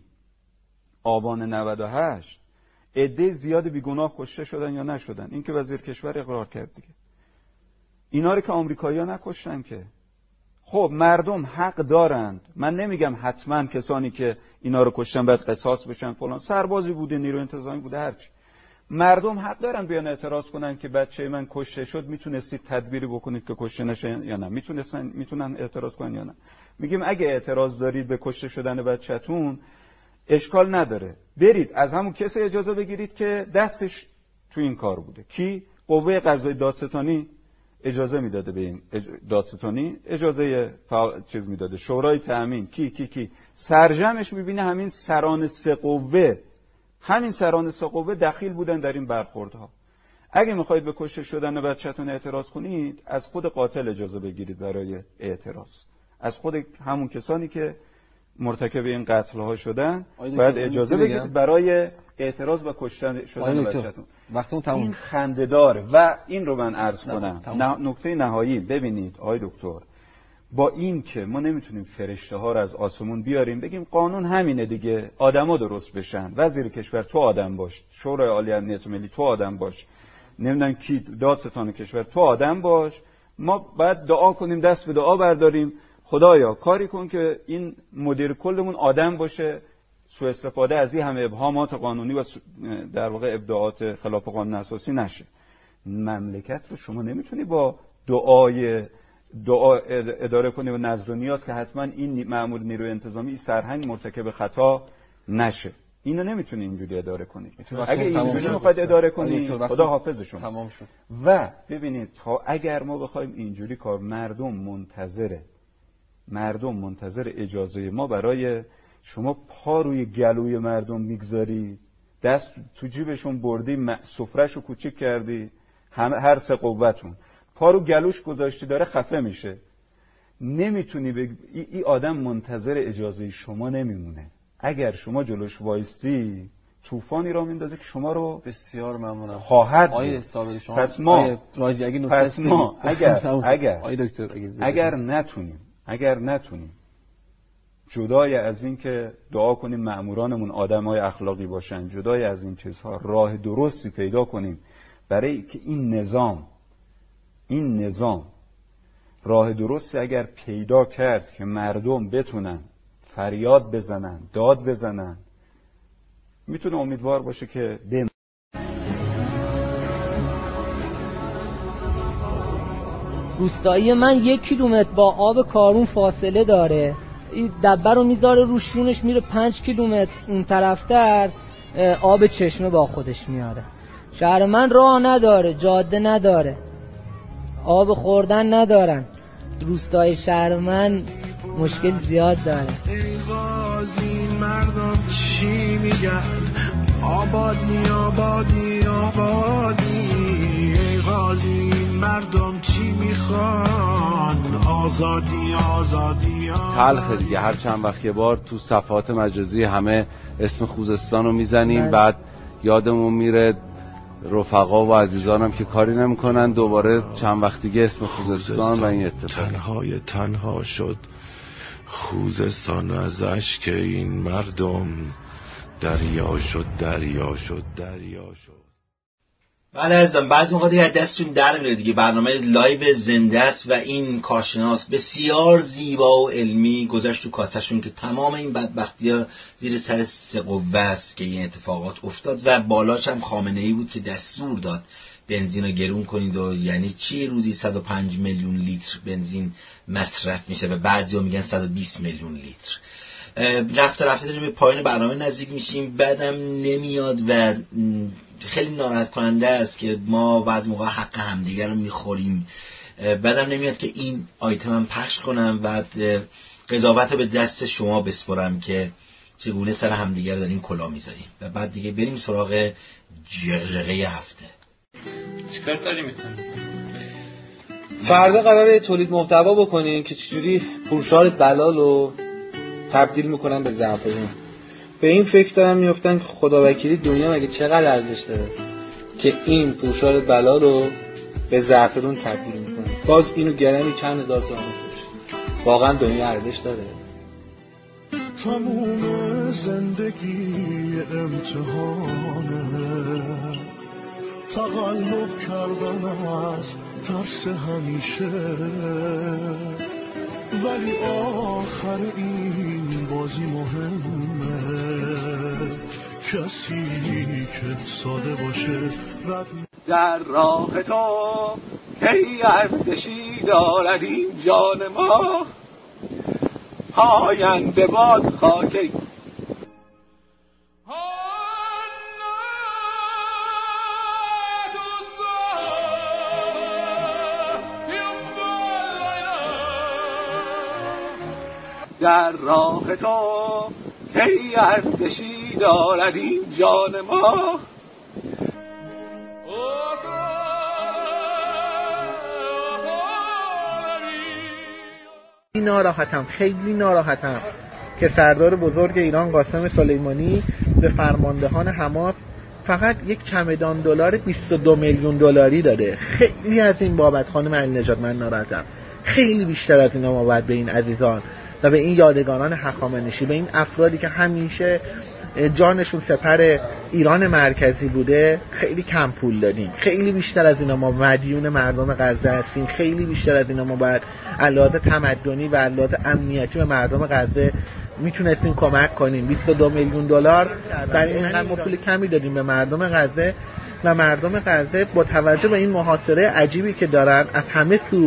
Speaker 1: آبان نود و هشت عده زیاد بیگناه کشته شدن یا نشدن؟ این که وزیر کشور اقرار کرد دیگه. اینا رو که آمریکایی‌ها نکشتن که. خب مردم حق دارند، من نمیگم حتما کسانی که اینا رو کشتن باید قصاص بشن فلان، سربازی بوده، نیرو انتظامی بوده، هرچی. مردم حق دارن بیان اعتراض کنن که بچه من کشته شد، میتونستید تدبیری بکنید که کشته نشه یا نه؟ میتونستن میتونن اعتراض کنن یا نه؟ میگیم اگه اعتراض دارید به کشته شدن بچه‌تون اشکال نداره، برید از همون کسی اجازه بگیرید که دستش تو این کار بوده. کی؟ قوه قضایی دادستانی اجازه میداده به این اج... دادستانی اجازه فا... چیز میداده، شورای تأمین کی کی کی سرجمش میبینه همین سران سه قوه، همین سران سه قوه دخیل بودن در این برخوردها. اگه میخواید به کشته شدن بچه‌تون اعتراض کنید، از خود قاتل اجازه بگیرید برای اعتراض، از خود همون کسانی که مرتکب این قتل‌ها شدن باید اجازه بگیرید برای اعتراض و کشته شدن بچه‌تون.
Speaker 3: وقتمون تموم.
Speaker 1: این خنده‌داره و این رو من عرض کنم نه، نکته نهایی. ببینید آقای دکتر، با این که ما نمیتونیم فرشته ها رو از آسمون بیاریم بگیم قانون همینه دیگه، آدما درست بشن، وزیر کشور تو آدم باش، شورای عالی امنیت ملی تو آدم باش، نمیدونم کی دادستان کشور تو آدم باش، ما باید دعا کنیم، دست به دعا برداریم، خدایا کاری کن که این مدیر کلمون آدم باشه، سوء استفاده از این همه ابهامات قانونی و در واقع ابداعات خلاف قانون اساسی نشه. مملکت رو شما نمیتونی با دعای دعا اداره کنی و نظر و نیاز که حتما این مأمور نیروی انتظامی سرهنگ مرتکب خطا نشه. اینو نمیتونی اینجوری اداره کنی. اگه اینجوری میخواید اداره کنی خدا حافظشون.
Speaker 3: تمام شد.
Speaker 1: و ببینید تا اگر ما بخوایم اینجوری کار، مردم منتظره مردم منتظر اجازه ما برای شما پا روی گلوی مردم میگذاری، دست تو جیبشون بردی، سفرهشو کوچیک کردی، هم هر سه قوتون پا رو گلوش گذاشتی داره خفه میشه، نمیتونی بگ... ای, ای آدم منتظر اجازه شما نمیمونه. اگر شما جلوش وایستی طوفانی را میندازه که شما رو
Speaker 3: بسیار ممنونم
Speaker 1: خواهد
Speaker 3: آیه صابری شما.
Speaker 1: پس ما
Speaker 3: راجی اگه
Speaker 1: پس ما اگر اگر
Speaker 3: آیه دکتر اگه,
Speaker 1: اگر نتونیم اگر نتونیم جدای از این که دعا کنیم مأمورانمون آدمای اخلاقی باشن، جدای از این چیزها راه درستی پیدا کنیم برای که این نظام این نظام راه درستی اگر پیدا کرد که مردم بتونن فریاد بزنن، داد بزنن، میتونه امیدوار باشه که بم
Speaker 17: روستایی من یک کیلومتر با آب کارون فاصله داره، این دبه رو میذاره رو شونش میره پنج کیلومتر اون طرفتر آب چشمه با خودش میاره. شهر من راه نداره، جاده نداره، آب خوردن ندارن. روستای شهر من مشکل زیاد داره.
Speaker 12: ای غازی مردم چی میگن؟ آبادی آبادی آبادی. ای غازی مردم چی میخوان؟
Speaker 13: آزادی آزادی
Speaker 5: تلخ دیگه. هر چند وقت یه بار تو صفحات مجازی همه اسم خوزستان رو میزنیم، بعد یادمون میره رفقا و عزیزانم که کاری نمیکنن، دوباره چند وقت دیگه اسم خوزستان و این اتفاق.
Speaker 13: تنهای تنها شد خوزستان از اشک این مردم، دریا شد دریا شد دریا شد.
Speaker 2: بله عزیزم، بعضی موقع دیگه دستشون در میره دیگه. برنامه لایو زنده است و این کارشناس بسیار زیبا و علمی گذاشت تو کاسهشون که تمام این بدبختی‌ها زیر سر سه قوه است که این اتفاقات افتاد و بالاش هم خامنه‌ای بود که دستور داد بنزین رو گرون کنید و یعنی چی روزی صد و پنج میلیون لیتر بنزین مصرف میشه و بعضیا میگن صد و بیست میلیون لیتر. رفته رفته داریم به پایان برنامه نزدیک میشیم. بعدم نمیاد و خیلی ناراحت کننده است که ما بعضی موقع حق همدیگر رو میخوریم. بعدم نمیاد که این آیتم هم پخش کنم و قضاوت رو به دست شما بسپرم که چگونه سر همدیگر دارین کلا میذاریم و بعد دیگه بریم سراغ جغجغه هفته.
Speaker 19: چیکار داری میکنی؟ فردا قراره تولید محتوا بکنیم که چجوری پرشار بلال رو تبدیل میکنن به زعفرون. به این فکر دارم میفتن که خداوکیلی دنیا مگه چقدر ارزش داره که این پرشار بلال رو به زعفرون تبدیل میکنه. باز اینو گرمی چند هزار تومان میشه. واقعا دنیا ارزش داره؟
Speaker 12: تموم زندگی امتحانه، تقلب کردن از ترس همیشه، ولی آخر این بازی مهمه، کسی که ساده باشه رد.
Speaker 20: در راه تو کی اردشی دارد این جان ما، پاینده باد خاکی. در راه تو کی اردشی دارد این جان ما.
Speaker 9: ناراحتم، خیلی ناراحتم که سردار بزرگ ایران قاسم سلیمانی به فرماندهان حماس فقط یک چمدان دلار بیست و دو میلیون دلاری داده. خیلی از این بابت خانم علی‌نژاد من ناراحتم. خیلی بیشتر از اینا ما باید به این عزیزان و به این یادگاران هخامنشی، به این افرادی که همیشه جانشون سپر ایران مرکزی بوده، خیلی کم پول دادیم. خیلی بیشتر از اینا ما مدیون مردم غزه هستیم. خیلی بیشتر از اینا ما باید علاوه تمدنی و علاوه امنیتی به مردم غزه میتونستیم کمک کنیم. بیست و دو میلیون دلار برای این ما پول کمی دادیم به مردم غزه و مردم غزه با توجه به این محاصره عجیبی که دارن از همه سو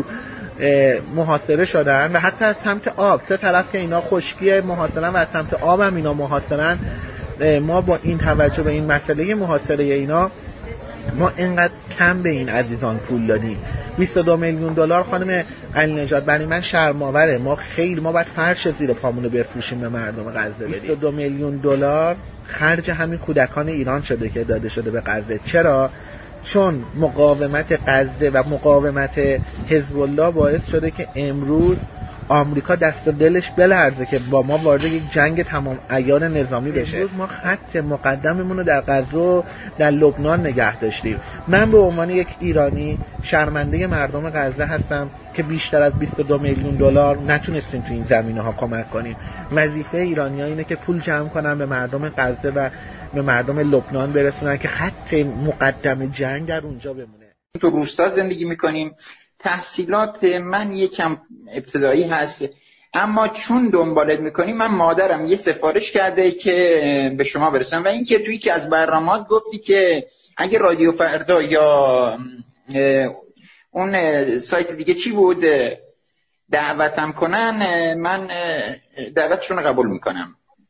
Speaker 9: محاصره شدن و حتی از سمت آب، سه طرف که اینا خشکی محاصرن و از سمت آب هم اینا محاصرن. ما با این توجه به این مسئله محاصره اینا ما اینقدر کم به این عزیزان پول دادیم. بیست و دو میلیون دلار خانم علی‌نژاد برای من شرم‌آوره. ما خیلی ما باید فرش زیر پامونو بفروشیم به مردم غزه بدیم. بیست و دو میلیون دلار خرج همین کودکان ایران شده که داده شده به غزه. چرا؟ چون مقاومت غزه و مقاومت حزب الله باعث شده که امروز آمریکا دست و دلش بلرزه که با ما وارد یک جنگ تمام عیار نظامی بشه. امروز ما خط مقدممون رو در غزه و در لبنان نگه داشتیم. من به عنوان یک ایرانی شرمنده مردم غزه هستم که بیشتر از بیست و دو میلیون دلار نتونستیم تو این زمینه‌ها کمک کنیم. وظیفه ایرانی‌ها اینه که پول جمع کنن به مردم غزه و به مردم لبنان برسونن که خط مقدم جنگ در اونجا بمونه.
Speaker 21: تو روستا زندگی میکنیم. تحصیلات من یکم ابتدایی هست، اما چون دنبالت میکنیم من مادرم یه سفارش کرده که به شما برسم و اینکه توی که از برنامه‌ات گفتی که اگه رادیو فردا یا اون سایت دیگه چی بود دعوتم کنن، من دعوتشون رو قبول میکنم.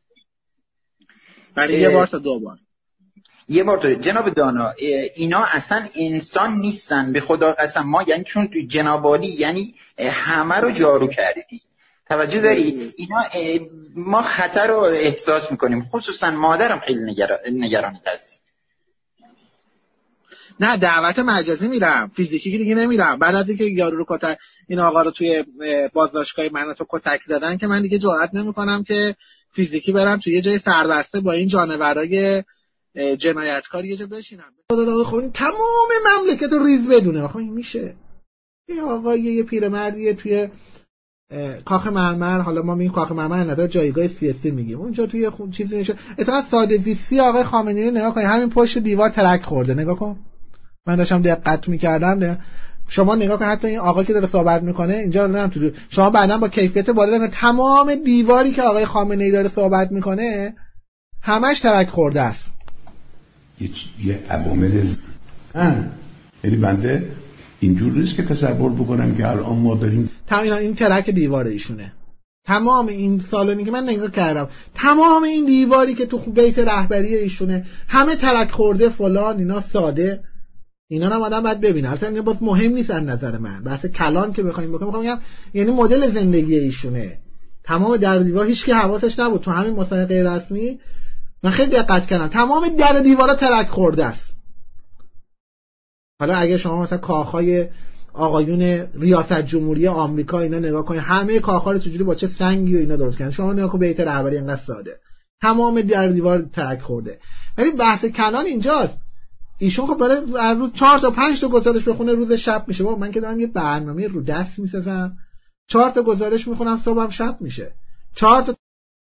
Speaker 9: برای یه بار تا دو بار
Speaker 21: یه بار تو جناب دانا، اینا اصلا انسان نیستن به خدا قسم. ما یعنی چون تو جنابالی یعنی همه رو جارو کردی، توجه داری؟ اینا ما خطر رو احساس میکنیم، خصوصا مادرم خیلی نگران نگران هست.
Speaker 6: نه دعوت مجازی میرم، فیزیکی که دیگه نمیرم. بعد از اینکه یارو رو کتک این آقا رو توی بازداشتگاه مناطق کتک زدن که من دیگه جرئت نمیکنم که فیزیکی برم توی یه جای سربسته با این جانورای جنایتکار یه جا بشینم. خب این تمام مملکت رو ریز بدونه. خب این میشه یه آقا یه پیرمردیه توی کاخ مرمر، حالا ما میگیم کاخ مرمر نظر جایگاه سیاسی میگیم، اونجا توی خون چیزی نشه. اتفاقا ساده زیستی آقای خامنه‌ای نگاه کن، همین پشت دیوار ترک خورده. نگاه کن، من داشتم دقت میکردم. شما نگاه کن، حتی این آقا که داره صحبت میکنه اینجا نمیدونم تو شما بعداً با کیفیت بالا نگاه، تمام دیواری که آقای خامنه‌ای داره صحبت میکنه همش ترک خورده است.
Speaker 13: یه یه عوامل یعنی بنده اینجور نیست که تصور بکنم که الان ما داریم
Speaker 6: تمام این ترک دیوار ایشونه. تمام این سالونی که من نگاه کردم، تمام این دیواری که تو بیت رهبری ایشونه همه ترک خورده فلان اینا ساده. اینا هم آدم باید ببینه. اصلا این باز مهم نیست از نظر من. بحث کلان که بخوایم بکنیم میخوام بگم یعنی مدل زندگی ایشونه. تمام در دیوار هیچ کی حواسش نبود. تو همین مسابقه غیر رسمی من خیلی دقت کردم، تمام در دیوارا ترک خورده است. حالا اگه شما مثلا کاخهای آقایون ریاست جمهوری آمریکا اینا نگاه کنید، همه کاخها رو چجوری با چه سنگی و اینا درست کردن. شما نگاه کن بیت رهبری انقدر ساده، تمام در دیوار ترک خورده. ولی بحث کلان اینجاست. ایشون خب برای روز چهار تا پنج تا گزارش بخونه روز شب میشه. بابا من که دارم یه برنامه رو دست میسازم، چهار تا گزارش میخونم صبحم شب میشه. چهار تا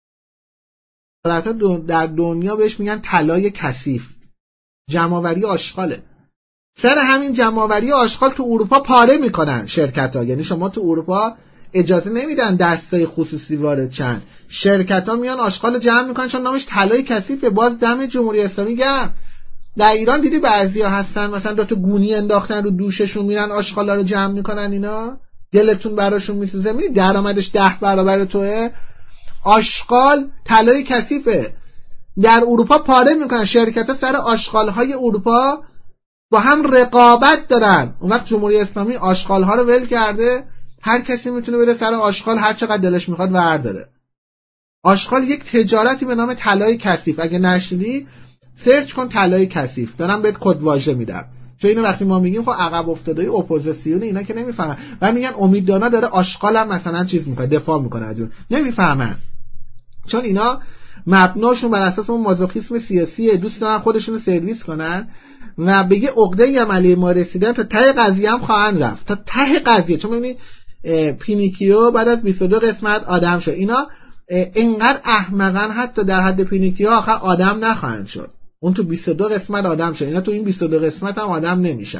Speaker 6: در دنیا بهش میگن طلای کثیف، جمع‌آوری آشغاله. سر همین جمع‌آوری آشغال تو اروپا پاره میکنن شرکت‌ها. یعنی شما تو اروپا اجازه نمیدن دستای خصوصی وارد چن، شرکت‌ها میان آشغال جمع میکنن چون نامش طلای کثیفه. باز دم جمهوری اسلامی گرم. در ایران دیدی بعضیا هستن مثلا دو تا گونی انداختن رو دوششون میرن آشغالا رو جمع میکنن. اینا دلتون براشون میسوزه. میبینی درآمدش ده برابر توئه. آشغال طلای کثیفه. در اروپا پاره میکنن شرکت‌ها سر آشغال‌های اروپا با هم رقابت دارن. اون وقت جمهوری اسلامی آشغال‌ها رو ول کرده، هر کسی میتونه بره سر آشغال هر چقدر دلش میخواد ورداره. آشغال یک تجارتی به نام طلای کثیف. اگه نشنیدی سرچ کن طلای کثیف، دارم بهت کد واژه میدم. چون اینو وقتی ما میگیم خب عقب افتاده اپوزیسیون اینا که نمیفهمن. بعد میگن امیددانا داره آشغال هم مثلا چیز میکنه، دفاع میکنه از اون. نمیفهمن. چون اینا مبناشون بر اساس اون مازوخیسم سیاسیه، دوست دارن خودشونو سرویس کنن و بگه عقده عملی ما رسیدن تا ته قضیه هم خواهند رفت، تا ته قضیه. چون ببینید پینوکیو بعد از بیست و دو قسمت آدم شد. اینا اینقدر احمقن حتی در حد پینوکیو آخر آدم نخواهند شد. اون تو بیست و دو قسمت آدم شد، اینا تو این بیست و دو قسمت هم آدم نمیشن.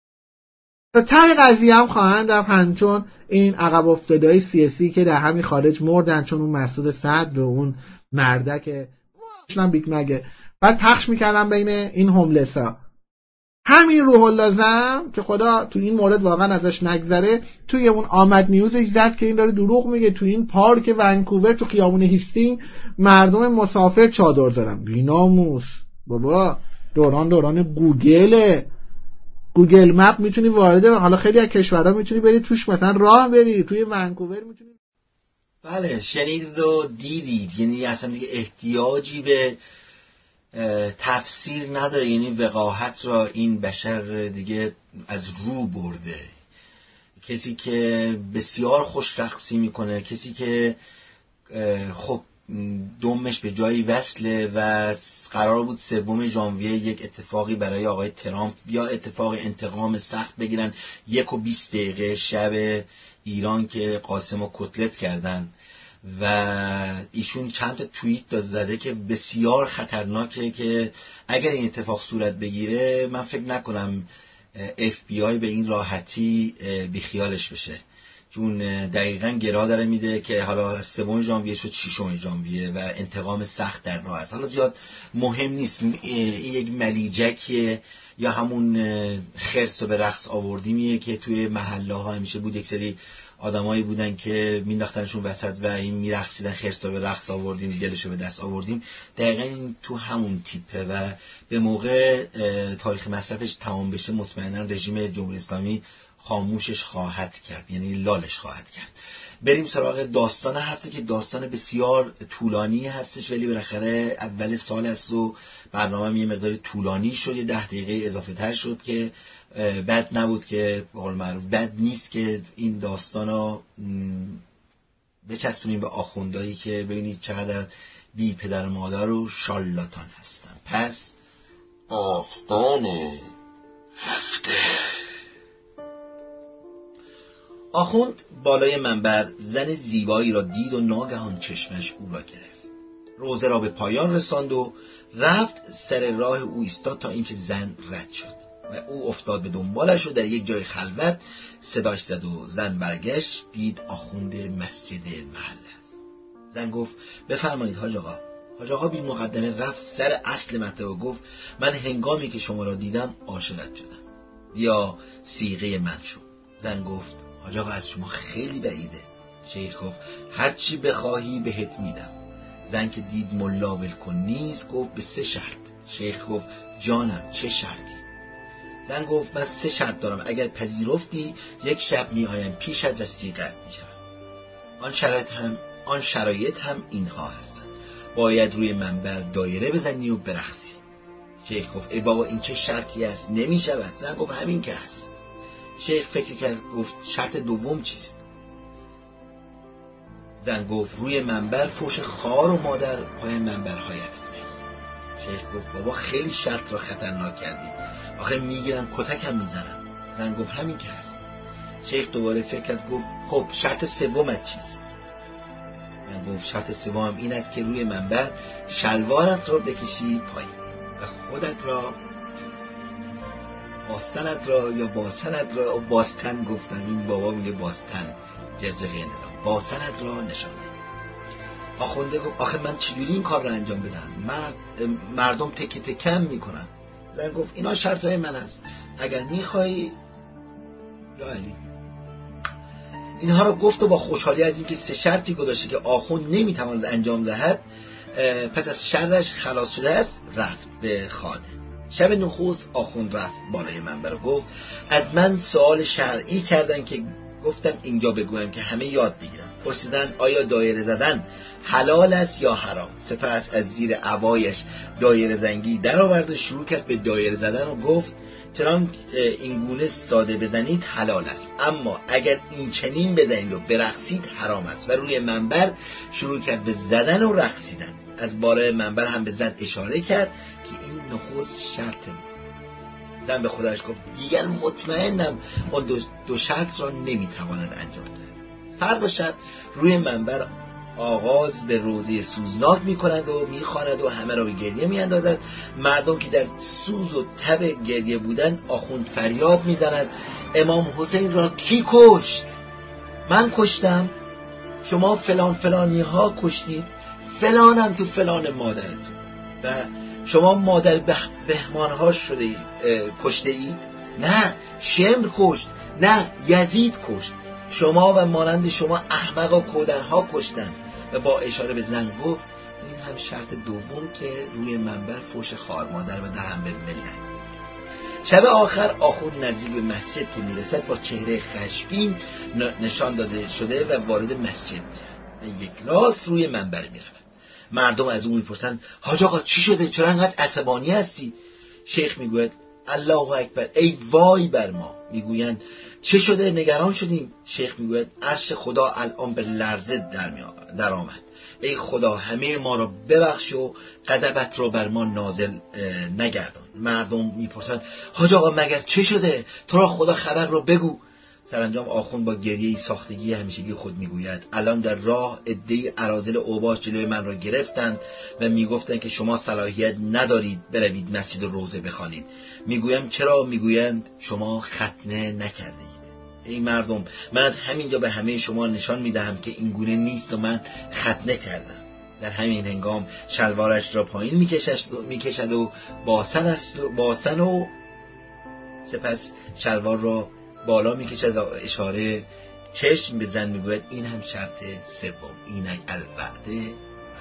Speaker 6: تا ته قضیه هم خواهند رفت، همچون این عقب افتاده‌های سیاسی که در همین خارج مردن، چون اون مسعود صدر و اون مردک شون بیگ مگه بعد پخش میکردن بین این هوملسا. همین روح الله زم که خدا تو این مورد واقعا ازش نگذره، توی اون آمد نیوزش زد که این داره دروغ میگه. تو این پارک ونکوور تو خیابون هیستینگ مردم مسافر چادر دارن. بی‌ناموس بابا. دوران دوران گوگل گوگل مپ میتونی وارد، حالا خیلی از کشورها میتونی بری توش مثلا راه بری، توی ونکوور میتونی.
Speaker 2: بله شنیدید و دیدید. یعنی اصلا دیگه احتیاجی به تفسیر نداره. یعنی وقاحت را این بشر دیگه از رو برده. کسی که بسیار خوش رقصی میکنه، کسی که خب دمش به جایی وصله و قرار بود سوم ژانویه یک اتفاقی برای آقای ترامپ یا اتفاق انتقام سخت بگیرن. یک و بیست دقیقه شب ایران که قاسم و کتلت کردن و ایشون چند تا توییت داد زده که بسیار خطرناکه که اگر این اتفاق صورت بگیره من فکر نکنم اف بی آی به این راحتی بیخیالش بشه، چون دقیقاً گرا داره میده که حالا سوم ژانویه شد ششم ژانویه و انتقام سخت در راه است. حالا زیاد مهم نیست این یک ملیجکیه یا همون خرس رو به رقص آوردیمیه که توی محله ها همیشه بود، یک سری آدمایی بودن که مینداختنشون وسط و این میرقصیدن، خرس رو به رقص آوردیم، دلش رو به دست آوردیم. دقیقاً این تو همون تیپه و به موقع تاریخ مصرفش تمام بشه مطمئنا رژیم جمهوری اسلامی خاموشش خواهد کرد، یعنی لالش خواهد کرد. بریم سراغ داستان هفته که داستان بسیار طولانی هستش ولی بالاخره اول سال است و برنامه یه مقدار طولانی شد، یه ده دقیقه اضافه تر شد که بد نبود، که به قول معروف بد نیست که این داستانا بچسبونیم به آخوندایی که ببینید چقدر بی پدر و مادر و شالاتان هستن. پس داستان هفته. آخوند بالای منبر زن زیبایی را دید و ناگهان چشمش او را گرفت. روزه را به پایان رساند و رفت سر راه او ایستاد تا اینکه زن رد شد و او افتاد به دنبالش و در یک جای خلوت صداش زد و زن برگشت، دید آخوند مسجد محله است. زن گفت بفرمایید حاج آقا. حاج آقا بی مقدمه رفت سر اصل مطلب و گفت من هنگامی که شما را دیدم عاشقت شدم، بیا صیغه من شو. زن گفت حاج آقا از شما خیلی بعیده. شیخ گفت هر چی بخواهی بهت میدم. زن که دید ملا ولکن نیست گفت به سه شرط. شیخ گفت جانم چه شرطی؟ زن گفت من سه شرط دارم، اگر پذیرفتی یک شب می آیم پیشت و صیغت می شوم. آن شرایط هم آن شرایط هم اینها هستند: باید روی منبر دایره بزنی و برقصی. شیخ گفت ای بابا این چه شرطی است، نمی شود. زن گفت همین که هست. شیخ فکر کرد گفت شرط دوم چیست؟ زن گفت روی منبر فوش خار و مادر پای منبرهایت کنی. شیخ گفت بابا خیلی شرط را خطرناک کردی، آخه میگیرن کتکم میزنن. زن گفت همین که هست. شیخ دوباره فکر کرد گفت خب شرط سومت چیست؟ زن گفت شرط سومم این است که روی منبر شلوارت را بکشی پایین و خودت را باستنت را یا باسنت را باستن گفتم، این بابا میگه باستن، جزغه ندام، باسنت را نشان دهی. آخونده گفت آخه من چجوری این کار را انجام بدم؟ مرد مردم تکه تکم میکنن. زن گفت اینا شرطهای من است، اگر میخوای یا علی. اینها را گفت و با خوشحالی از اینکه سه شرطی گذاشته که آخوند نمیتواند انجام دهد پس از شرش خلاص شده است رفت به خانه. شب نخست آخوند رفت بالای منبر و گفت از من سوال شرعی کردن که گفتم اینجا بگویم که همه یاد بگیرن. پرسیدن آیا دایره زدن حلال است یا حرام؟ سپس از زیر عبایش دایره زنگی در آورد و شروع کرد به دایره زدن و گفت چرا این گونه ساده بزنید حلال است، اما اگر این چنین بزنید و برقصید حرام است. و روی منبر شروع کرد به زدن و رقصیدن. از بالای منبر هم به زن اشاره کرد که این نخست شرط ما. زن به خودش گفت دیگر مطمئنم اون دو, دو شرط را نمیتواند انجام دهد. فردا شب روی منبر آغاز به روزه سوزناک میکند و میخواند و همه را به گریه میاندازد. مردم که در سوز و تب گریه بودند آخوند فریاد میزند امام حسین را کی کشت؟ من کشتم؟ شما فلان فلانی ها کشتید؟ فلانم تو فلان مادرتون و شما مادر به بهمان ها شده اید کشته اید؟ نه شمر کشت، نه یزید کشت، شما و مانند شما احمق و کودرها کشتن. و با اشاره به زن گفت این هم شرط دوم که روی منبر فوش خار مادر و دهن به ملت. شب آخر آخوند نزدیک به مسجد که میرسد با چهره خشمگین نشان داده شده و وارد مسجد میشود و یک راست روی منبر میرود. مردم از او میپرسند حاج آقا چی شده؟ چرا انقدر عصبانی هستی؟ شیخ میگوید الله اکبر، ای وای بر ما. میگویند چه شده؟ نگران شدیم. شیخ میگوید عرش خدا الان به لرزه در, در آمد. ای خدا همه ما را ببخش و غضبت را بر ما نازل نگردان. مردم میپرسند حاج آقا مگر چه شده؟ تو را خدا خبر را بگو. سرانجام آخوند با گریه ساختگی همیشگی خود میگوید الان در راه عده‌ای اراذل اوباش جلوی من را گرفتند و میگفتند که شما صلاحیت ندارید بروید مسجد روزه بخوانید. میگویم چرا؟ میگویند شما ختنه نکردید. ای مردم، من از همینجا به همه شما نشان میدهم که این گونه نیست و من ختنه کردم. در همین هنگام شلوارش را پایین میکشد و باسن است و باسن و سپس شلوار را بالا میکشد و اشاره چشم به زن میگوید این هم شرط سوم، اینک الوعده.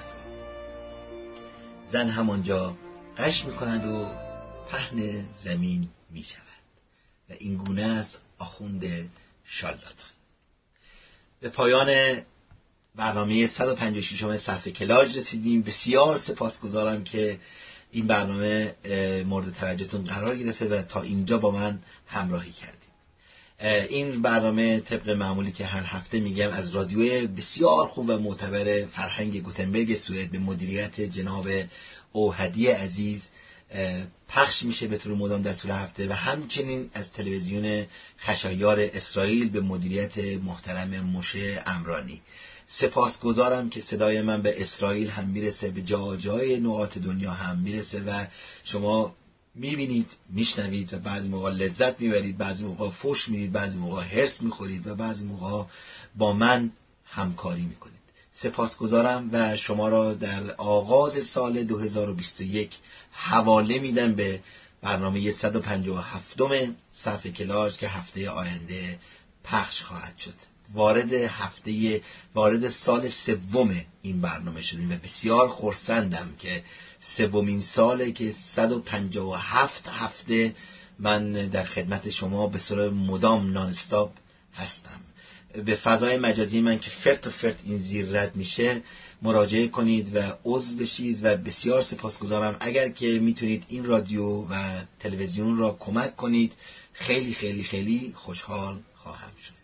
Speaker 2: زن همانجا قش میکند و پهن زمین میشود و این گونه است آخوند شالاتان. به پایان برنامه صد و پنجاه و شش صفحه کلاج رسیدیم. بسیار سپاسگزارم که این برنامه مورد توجهتون قرار گرفته و تا اینجا با من همراهی کردید. این برنامه طبق معمولی که هر هفته میگم از رادیوی بسیار خوب و معتبر فرهنگ گوتنبرگ سوئد به مدیریت جناب اوهدی عزیز پخش میشه به طور مدام در طول هفته و همچنین از تلویزیون خشایار اسرائیل به مدیریت محترم مشه امرانی. سپاسگزارم که صدای من به اسرائیل هم میرسه، به جا جای نقاط دنیا هم میرسه و شما میبینید، میشنوید و بعضی موقع لذت میبرید، بعضی موقع فوش میدید، بعضی موقع هرس میخورید و بعضی موقع با من همکاری میکنید. سپاسگزارم و شما را در آغاز سال دو هزار و بیست و یک حواله میدم به برنامه صد و پنجاه و هفتم صفحه کلاژ که هفته آینده پخش خواهد شد. وارد هفته وارد سال سوم این برنامه شدیم و بسیار خرسندم که سومین ساله که صد و پنجاه و هفت هفته من در خدمت شما به صورت مدام نان استاپ هستم. به فضای مجازی من که فرت و فرت این زیر رد میشه مراجعه کنید و عضو بشید و بسیار سپاسگزارم اگر که میتونید این رادیو و تلویزیون را کمک کنید. خیلی خیلی خیلی خوشحال خواهم شد.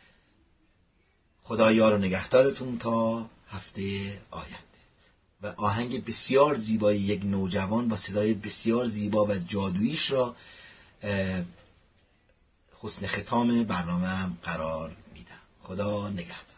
Speaker 2: خدا یار و نگهدارتون تا هفته آینده. و آهنگ بسیار زیبای یک نوجوان با صدای بسیار زیبا و جادوییش را حسن ختام برنامه هم قرار میدم. خدا نگهدار.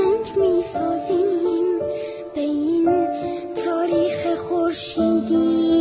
Speaker 7: خورشیدی